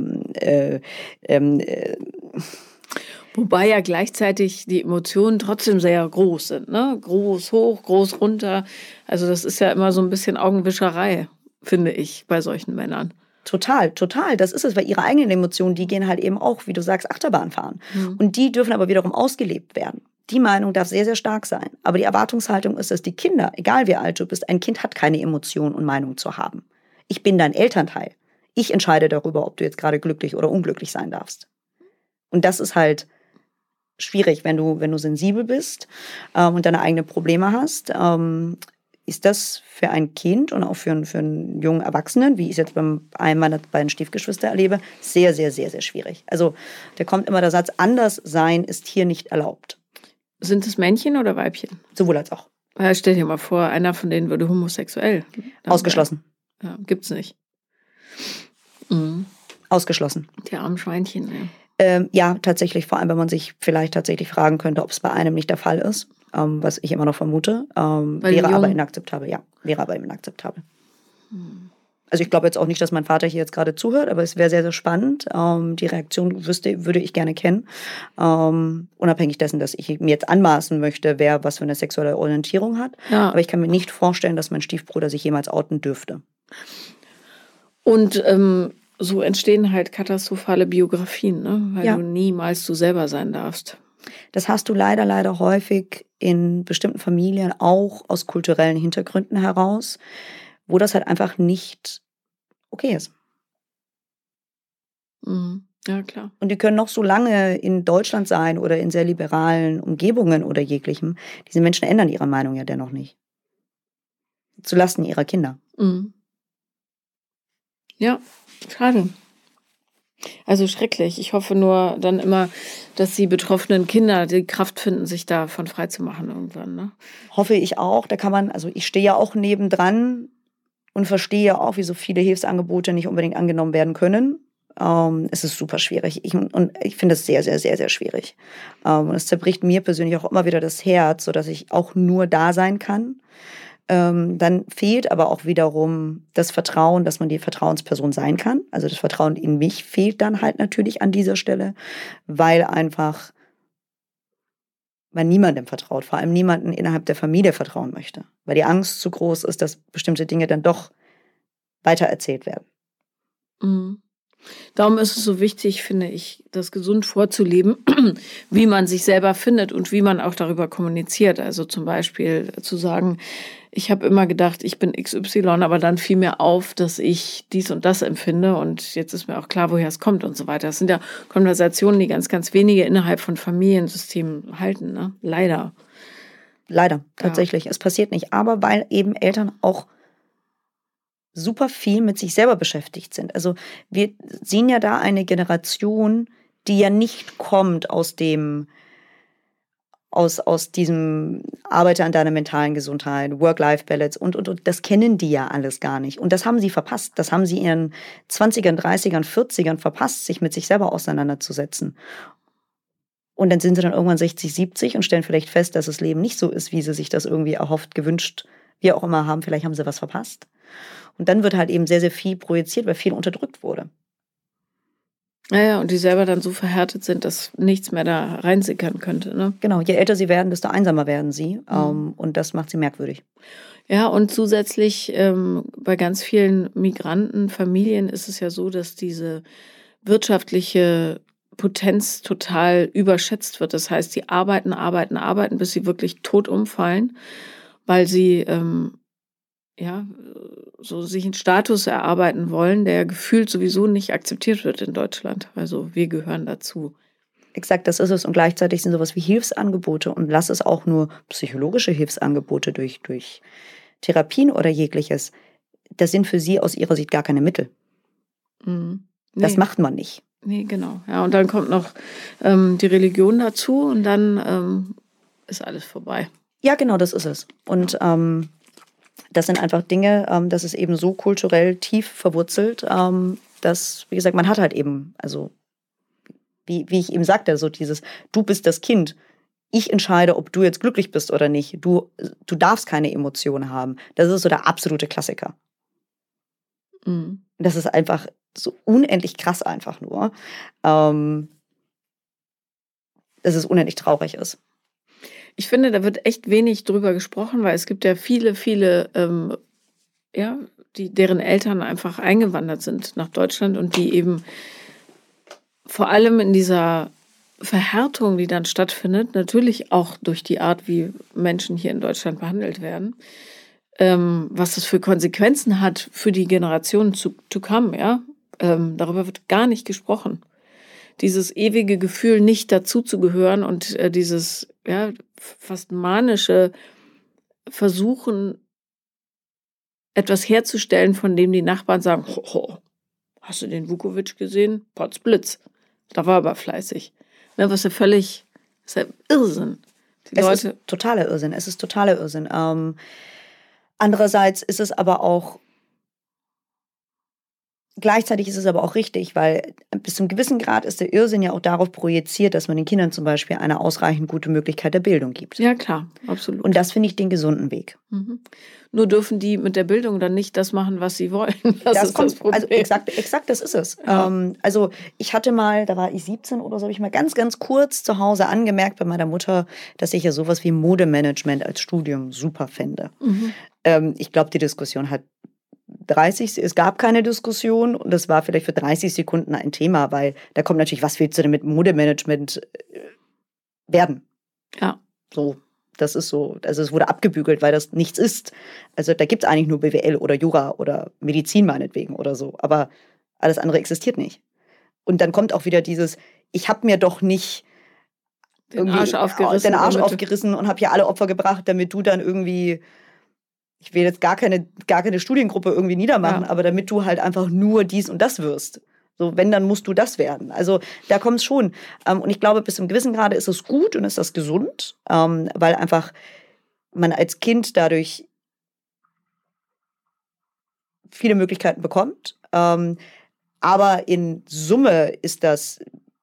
A: Wobei ja gleichzeitig die Emotionen trotzdem sehr groß sind, ne? Groß hoch, groß runter. Also das ist ja immer so ein bisschen Augenwischerei, finde ich, bei solchen Männern.
B: Total. Das ist es, weil ihre eigenen Emotionen, die gehen halt eben auch, wie du sagst, Achterbahn fahren. Und die dürfen aber wiederum ausgelebt werden. Die Meinung darf sehr, sehr stark sein. Aber die Erwartungshaltung ist, dass die Kinder, egal wie alt du bist, ein Kind hat keine Emotion und Meinung zu haben. Ich bin dein Elternteil. Ich entscheide darüber, ob du jetzt gerade glücklich oder unglücklich sein darfst. Und das ist halt schwierig, wenn du sensibel bist und deine eigenen Probleme hast. Ist das für ein Kind und auch für einen jungen Erwachsenen, wie ich es jetzt bei einem meiner beiden Stiefgeschwister erlebe, sehr, sehr, sehr, sehr schwierig. Also da kommt immer der Satz, anders sein ist hier nicht erlaubt.
A: Sind es Männchen oder Weibchen?
B: Sowohl als auch.
A: Ja, stell dir mal vor, einer von denen würde homosexuell.
B: Ausgeschlossen.
A: Ja, gibt's nicht.
B: Ausgeschlossen.
A: Die armen Schweinchen, ja.
B: Ja, tatsächlich, vor allem, wenn man sich vielleicht tatsächlich fragen könnte, ob es bei einem nicht der Fall ist, was ich immer noch vermute, wäre aber inakzeptabel. Ja, wäre aber inakzeptabel. Also ich glaube jetzt auch nicht, dass mein Vater hier jetzt gerade zuhört, aber es wäre sehr, sehr spannend. Die Reaktion würde ich gerne kennen. Unabhängig dessen, dass ich mir jetzt anmaßen möchte, wer was für eine sexuelle Orientierung hat. Ja. Aber ich kann mir nicht vorstellen, dass mein Stiefbruder sich jemals outen dürfte.
A: Und so entstehen halt katastrophale Biografien, ne? Weil du niemals du selber sein darfst.
B: Das hast du leider häufig in bestimmten Familien auch aus kulturellen Hintergründen heraus, wo das halt einfach nicht okay ist.
A: Ja, klar.
B: Und die können noch so lange in Deutschland sein oder in sehr liberalen Umgebungen oder jeglichem. Diese Menschen ändern ihre Meinung ja dennoch nicht. Zulasten ihrer Kinder.
A: Ja, schade. Also schrecklich. Ich hoffe nur dann immer, dass die betroffenen Kinder die Kraft finden, sich davon frei zu machen irgendwann. Ne?
B: Hoffe ich auch. Da kann man, also ich stehe ja auch nebendran und verstehe ja auch, wie so viele Hilfsangebote nicht unbedingt angenommen werden können. Es ist super schwierig. Ich finde es sehr, sehr, sehr, sehr schwierig. Und es zerbricht mir persönlich auch immer wieder das Herz, sodass ich auch nur da sein kann. Dann fehlt aber auch wiederum das Vertrauen, dass man die Vertrauensperson sein kann. Also das Vertrauen in mich fehlt dann halt natürlich an dieser Stelle, weil einfach man niemandem vertraut, vor allem niemanden innerhalb der Familie vertrauen möchte, weil die Angst zu groß ist, dass bestimmte Dinge dann doch weitererzählt werden.
A: Mhm. Darum ist es so wichtig, finde ich, das gesund vorzuleben, wie man sich selber findet und wie man auch darüber kommuniziert. Also zum Beispiel zu sagen, ich habe immer gedacht, ich bin XY, aber dann fiel mir auf, dass ich dies und das empfinde und jetzt ist mir auch klar, woher es kommt und so weiter. Das sind ja Konversationen, die ganz, ganz wenige innerhalb von Familiensystemen halten, ne? Leider.
B: Leider, tatsächlich. Ja. Es passiert nicht. Aber weil eben Eltern auch super viel mit sich selber beschäftigt sind. Also wir sehen ja da eine Generation, die ja nicht kommt aus diesem Arbeite an deiner mentalen Gesundheit, Work-Life-Balance und. Das kennen die ja alles gar nicht. Und das haben sie verpasst. Das haben sie in ihren 20ern, 30ern, 40ern verpasst, sich mit sich selber auseinanderzusetzen. Und dann sind sie dann irgendwann 60, 70 und stellen vielleicht fest, dass das Leben nicht so ist, wie sie sich das irgendwie erhofft, gewünscht, wie auch immer haben. Vielleicht haben sie was verpasst. Und dann wird halt eben sehr, sehr viel projiziert, weil viel unterdrückt wurde.
A: Ja, und die selber dann so verhärtet sind, dass nichts mehr da reinsickern könnte. Ne?
B: Genau, je älter sie werden, desto einsamer werden sie. Und das macht sie merkwürdig.
A: Ja, und zusätzlich bei ganz vielen Migrantenfamilien ist es ja so, dass diese wirtschaftliche Potenz total überschätzt wird. Das heißt, die arbeiten, bis sie wirklich tot umfallen, weil sie so sich einen Status erarbeiten wollen, der gefühlt sowieso nicht akzeptiert wird in Deutschland. Also wir gehören dazu.
B: Exakt, das ist es. Und gleichzeitig sind sowas wie Hilfsangebote und lass es auch nur psychologische Hilfsangebote durch Therapien oder jegliches. Das sind für sie aus ihrer Sicht gar keine Mittel.
A: Nee.
B: Das macht man nicht.
A: Nee, genau. Ja, und dann kommt noch die Religion dazu und dann ist alles vorbei.
B: Ja, genau, das ist es. Und das sind einfach Dinge, das ist eben so kulturell tief verwurzelt, dass, wie gesagt, man hat halt eben, also wie ich eben sagte, so dieses, du bist das Kind, ich entscheide, ob du jetzt glücklich bist oder nicht, du darfst keine Emotionen haben. Das ist so der absolute Klassiker. Mhm. Das ist einfach so unendlich krass einfach nur, dass es unendlich traurig ist.
A: Ich finde, da wird echt wenig drüber gesprochen, weil es gibt ja viele, deren Eltern einfach eingewandert sind nach Deutschland und die eben vor allem in dieser Verhärtung, die dann stattfindet, natürlich auch durch die Art, wie Menschen hier in Deutschland behandelt werden, was das für Konsequenzen hat für die Generationen to come, ja, darüber wird gar nicht gesprochen. Dieses ewige Gefühl, nicht dazuzugehören und dieses fast manische Versuchen, etwas herzustellen, von dem die Nachbarn sagen, hast du den Vukovic gesehen? Potzblitz. Da war aber fleißig. Ne, was ja völlig, ist ja Irrsinn.
B: Es ist totaler Irrsinn. Andererseits ist es aber auch, gleichzeitig ist es aber auch richtig, weil bis zu einem gewissen Grad ist der Irrsinn ja auch darauf projiziert, dass man den Kindern zum Beispiel eine ausreichend gute Möglichkeit der Bildung gibt.
A: Ja, klar, absolut.
B: Und das finde ich den gesunden Weg.
A: Mhm. Nur dürfen die mit der Bildung dann nicht das machen, was sie wollen. Das ist das Problem.
B: Also exakt, das ist es. Ja. Also ich hatte mal, da war ich 17 oder so, habe ich mal ganz, ganz kurz zu Hause angemerkt bei meiner Mutter, dass ich ja sowas wie Modemanagement als Studium super fände. Mhm. Ich glaube, die Diskussion hat es gab keine Diskussion und das war vielleicht für 30 Sekunden ein Thema, weil da kommt natürlich, was willst du denn mit Modemanagement werden?
A: Ja.
B: So, das ist so, also es wurde abgebügelt, weil das nichts ist. Also da gibt es eigentlich nur BWL oder Jura oder Medizin meinetwegen oder so, aber alles andere existiert nicht. Und dann kommt auch wieder dieses, ich habe mir doch nicht
A: den Arsch aufgerissen
B: und habe hier alle Opfer gebracht, damit du dann irgendwie, ich will jetzt gar keine Studiengruppe irgendwie niedermachen, aber damit du halt einfach nur dies und das wirst. So, wenn, dann musst du das werden. Also da kommt es schon. Und ich glaube, bis zum gewissen Grade ist es gut und ist das gesund, weil einfach man als Kind dadurch viele Möglichkeiten bekommt. Aber in Summe ist das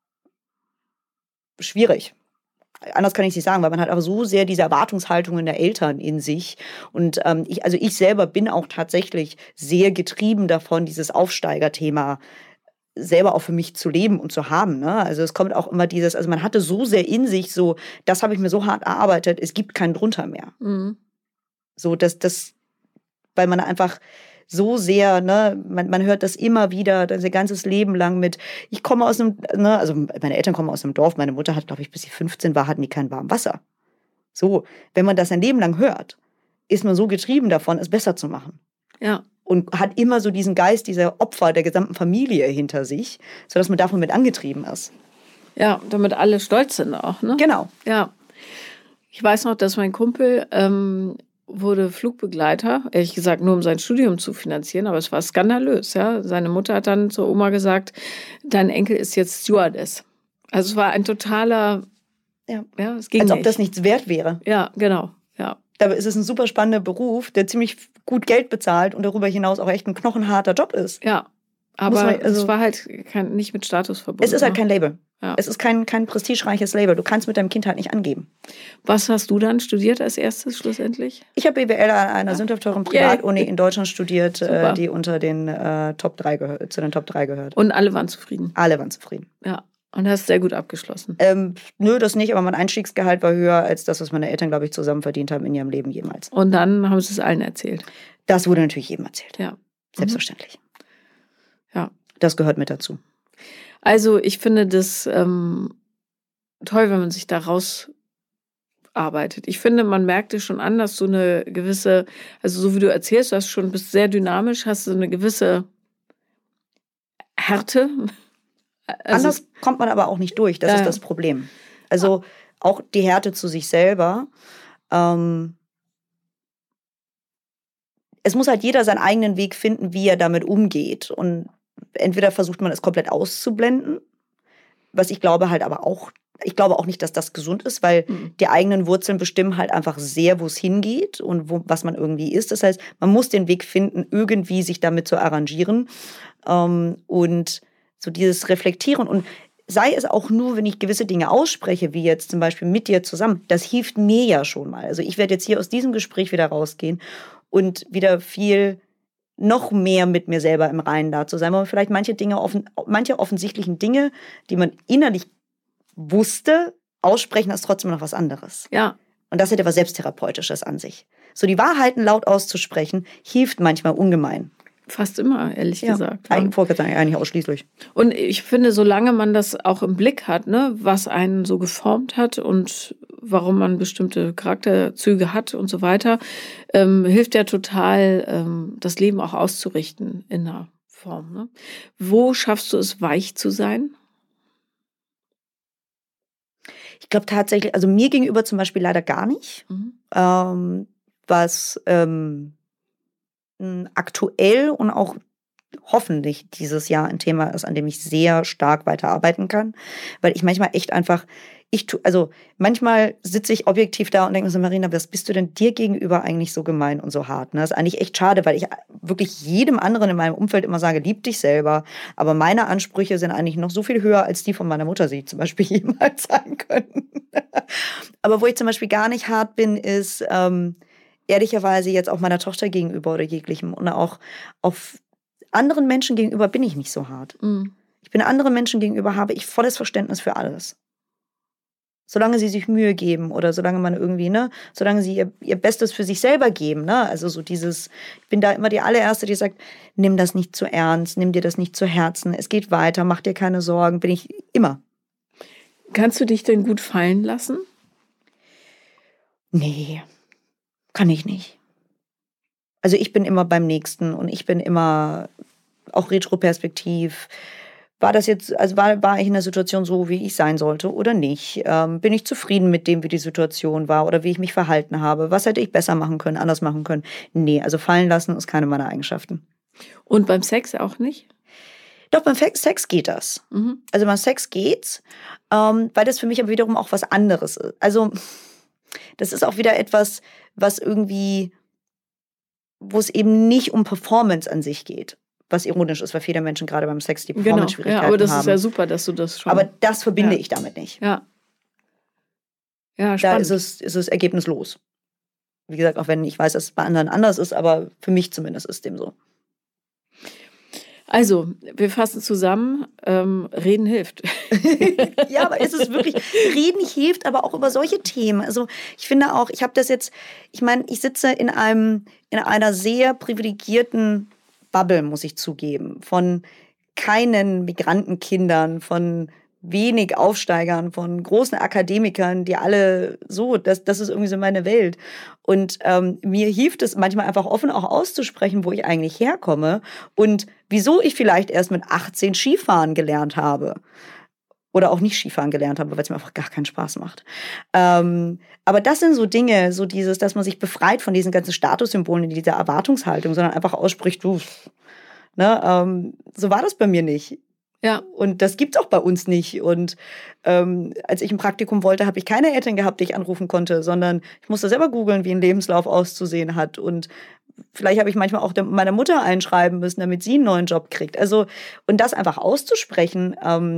B: schwierig. Anders kann ich es nicht sagen, weil man hat aber so sehr diese Erwartungshaltungen der Eltern in sich. Und ich selber bin auch tatsächlich sehr getrieben davon, dieses Aufsteigerthema selber auch für mich zu leben und zu haben. Ne? Also es kommt auch immer also man hatte so sehr in sich, so, das habe ich mir so hart erarbeitet, es gibt keinen drunter mehr.
A: Mhm.
B: So, weil man einfach so sehr, ne, man hört das immer wieder, das ganzes Leben lang mit, ich komme aus einem, ne, also meine Eltern kommen aus einem Dorf, meine Mutter hat, glaube ich, bis sie 15 war, hatten die kein warmes Wasser. So, wenn man das ein Leben lang hört, ist man so getrieben davon, es besser zu machen.
A: Ja.
B: Und hat immer so diesen Geist dieser Opfer der gesamten Familie hinter sich, sodass man davon mit angetrieben ist.
A: Ja, damit alle stolz sind auch, ne?
B: Genau.
A: Ja. Ich weiß noch, dass mein Kumpel wurde Flugbegleiter, ehrlich gesagt nur um sein Studium zu finanzieren, aber es war skandalös. Ja? Seine Mutter hat dann zur Oma gesagt, dein Enkel ist jetzt Stewardess. Also es war ein totaler, es ging
B: als
A: nicht.
B: ob das nichts wert wäre.
A: Ja, genau, ja.
B: Dabei ist es ein super spannender Beruf, der ziemlich gut Geld bezahlt und darüber hinaus auch echt ein knochenharter Job ist.
A: Ja, aber es war halt nicht mit Status verbunden.
B: Es ist halt kein Label.
A: Ja.
B: Es ist kein prestigereiches Label. Du kannst mit deinem Kind halt nicht angeben.
A: Was hast du dann studiert als erstes schlussendlich?
B: Ich habe BWL an einer sündhaft teuren Privatuni in Deutschland studiert, die unter den Top 3 zu den Top 3 gehört.
A: Und alle waren zufrieden?
B: Alle waren zufrieden.
A: Ja. Und hast sehr gut abgeschlossen?
B: Nö, das nicht, aber mein Einstiegsgehalt war höher als das, was meine Eltern, glaube ich, zusammen verdient haben in ihrem Leben jemals.
A: Und dann haben sie es allen erzählt?
B: Das wurde natürlich jedem erzählt.
A: Ja.
B: Selbstverständlich.
A: Ja.
B: Das gehört mit dazu.
A: Also ich finde das toll, wenn man sich da rausarbeitet. Ich finde, man merkt es schon an, dass du eine gewisse, also so wie du erzählst, bist sehr dynamisch, hast du eine gewisse Härte. Also
B: anders kommt man aber auch nicht durch, das ist das Problem. Also auch die Härte zu sich selber. Es muss halt jeder seinen eigenen Weg finden, wie er damit umgeht. Und entweder versucht man es komplett auszublenden, was ich glaube halt aber auch, ich glaube auch nicht, dass das gesund ist, weil die eigenen Wurzeln bestimmen halt einfach sehr, wo es hingeht und was man irgendwie ist. Das heißt, man muss den Weg finden, irgendwie sich damit zu arrangieren. Und so dieses Reflektieren und sei es auch nur, wenn ich gewisse Dinge ausspreche, wie jetzt zum Beispiel mit dir zusammen, das hilft mir ja schon mal. Also ich werde jetzt hier aus diesem Gespräch wieder rausgehen und wieder noch mehr mit mir selber im Reinen da zu sein, weil vielleicht manche offensichtlichen Dinge, die man innerlich wusste, aussprechen ist trotzdem noch was anderes.
A: Ja.
B: Und das hat ja was Selbsttherapeutisches an sich. So die Wahrheiten laut auszusprechen, hilft manchmal ungemein.
A: Fast immer, ehrlich gesagt.
B: Eigentlich ausschließlich.
A: Und ich finde, solange man das auch im Blick hat, ne, was einen so geformt hat und warum man bestimmte Charakterzüge hat und so weiter, hilft ja total, das Leben auch auszurichten in einer Form. Ne? Wo schaffst du es, weich zu sein?
B: Ich glaube tatsächlich, also mir gegenüber zum Beispiel leider gar nicht. Was aktuell und auch hoffentlich dieses Jahr ein Thema ist, an dem ich sehr stark weiterarbeiten kann, weil ich manchmal echt einfach, manchmal sitze ich objektiv da und denke mir so, Marina, was bist du denn dir gegenüber eigentlich so gemein und so hart? Ne? Das ist eigentlich echt schade, weil ich wirklich jedem anderen in meinem Umfeld immer sage, lieb dich selber, aber meine Ansprüche sind eigentlich noch so viel höher, als die von meiner Mutter sie zum Beispiel jemals sein können. Aber wo ich zum Beispiel gar nicht hart bin, ist ehrlicherweise jetzt auch meiner Tochter gegenüber oder jeglichem und auch auf anderen Menschen gegenüber bin ich nicht so hart. Ich bin anderen Menschen gegenüber, habe ich volles Verständnis für alles. Solange sie sich Mühe geben oder solange man irgendwie, ne, solange sie ihr Bestes für sich selber geben, ne, also so dieses, ich bin da immer die allererste, die sagt, nimm das nicht zu ernst, nimm dir das nicht zu Herzen, es geht weiter, mach dir keine Sorgen, bin ich immer.
A: Kannst du dich denn gut fallen lassen?
B: Nee, kann ich nicht. Also ich bin immer beim Nächsten und ich bin immer auch retroperspektiv. War das jetzt, also war ich in der Situation so, wie ich sein sollte oder nicht? Bin ich zufrieden mit dem, wie die Situation war oder wie ich mich verhalten habe? Was hätte ich besser machen können, anders machen können? Nee, also fallen lassen ist keine meiner Eigenschaften.
A: Und beim Sex auch nicht?
B: Doch, beim Sex geht das. Also beim Sex geht's, weil das für mich aber wiederum auch was anderes ist. Also das ist auch wieder etwas, was irgendwie, wo es eben nicht um Performance an sich geht. Was ironisch ist, weil viele Menschen gerade beim Sex die Performance-Schwierigkeiten haben.
A: Ja, aber das ist ja super, dass du das schon...
B: Aber das verbinde ich damit nicht.
A: Ja, spannend.
B: Da ist es ergebnislos. Wie gesagt, auch wenn ich weiß, dass es bei anderen anders ist, aber für mich zumindest ist dem so.
A: Also, wir fassen zusammen, Reden hilft.
B: Ja, aber ist es wirklich, Reden hilft, aber auch über solche Themen. Also ich finde auch, ich habe das jetzt, ich meine, ich sitze in einer sehr privilegierten Bubble, muss ich zugeben, von keinen Migrantenkindern, von wenig Aufsteigern, von großen Akademikern, die alle so, das ist irgendwie so meine Welt. Und mir hilft es manchmal einfach offen auch auszusprechen, wo ich eigentlich herkomme und wieso ich vielleicht erst mit 18 Skifahren gelernt habe. Oder auch nicht Skifahren gelernt habe, weil es mir einfach gar keinen Spaß macht. Aber das sind so Dinge, so dieses, dass man sich befreit von diesen ganzen Statussymbolen, dieser Erwartungshaltung, sondern einfach ausspricht, du, ne, so war das bei mir nicht.
A: Ja.
B: Und das gibt's auch bei uns nicht. Und als ich ein Praktikum wollte, habe ich keine Eltern gehabt, die ich anrufen konnte, sondern ich musste selber googeln, wie ein Lebenslauf auszusehen hat. Und vielleicht habe ich manchmal auch meiner Mutter einschreiben müssen, damit sie einen neuen Job kriegt. Also, und das einfach auszusprechen,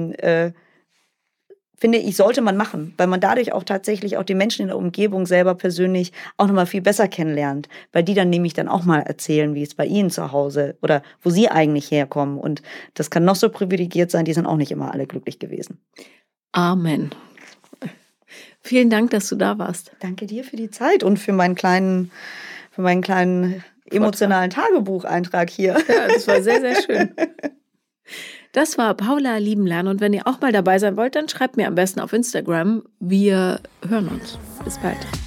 B: finde ich, sollte man machen, weil man dadurch auch tatsächlich auch die Menschen in der Umgebung selber persönlich auch nochmal viel besser kennenlernt, weil die dann nämlich dann auch mal erzählen, wie es bei ihnen zu Hause oder wo sie eigentlich herkommen. Und das kann noch so privilegiert sein, die sind auch nicht immer alle glücklich gewesen.
A: Amen. Vielen Dank, dass du da warst.
B: Danke dir für die Zeit und für meinen kleinen emotionalen Tagebucheintrag hier.
A: Ja, das war sehr, sehr schön. Das war Paula Liebenlern und wenn ihr auch mal dabei sein wollt, dann schreibt mir am besten auf Instagram. Wir hören uns. Bis bald.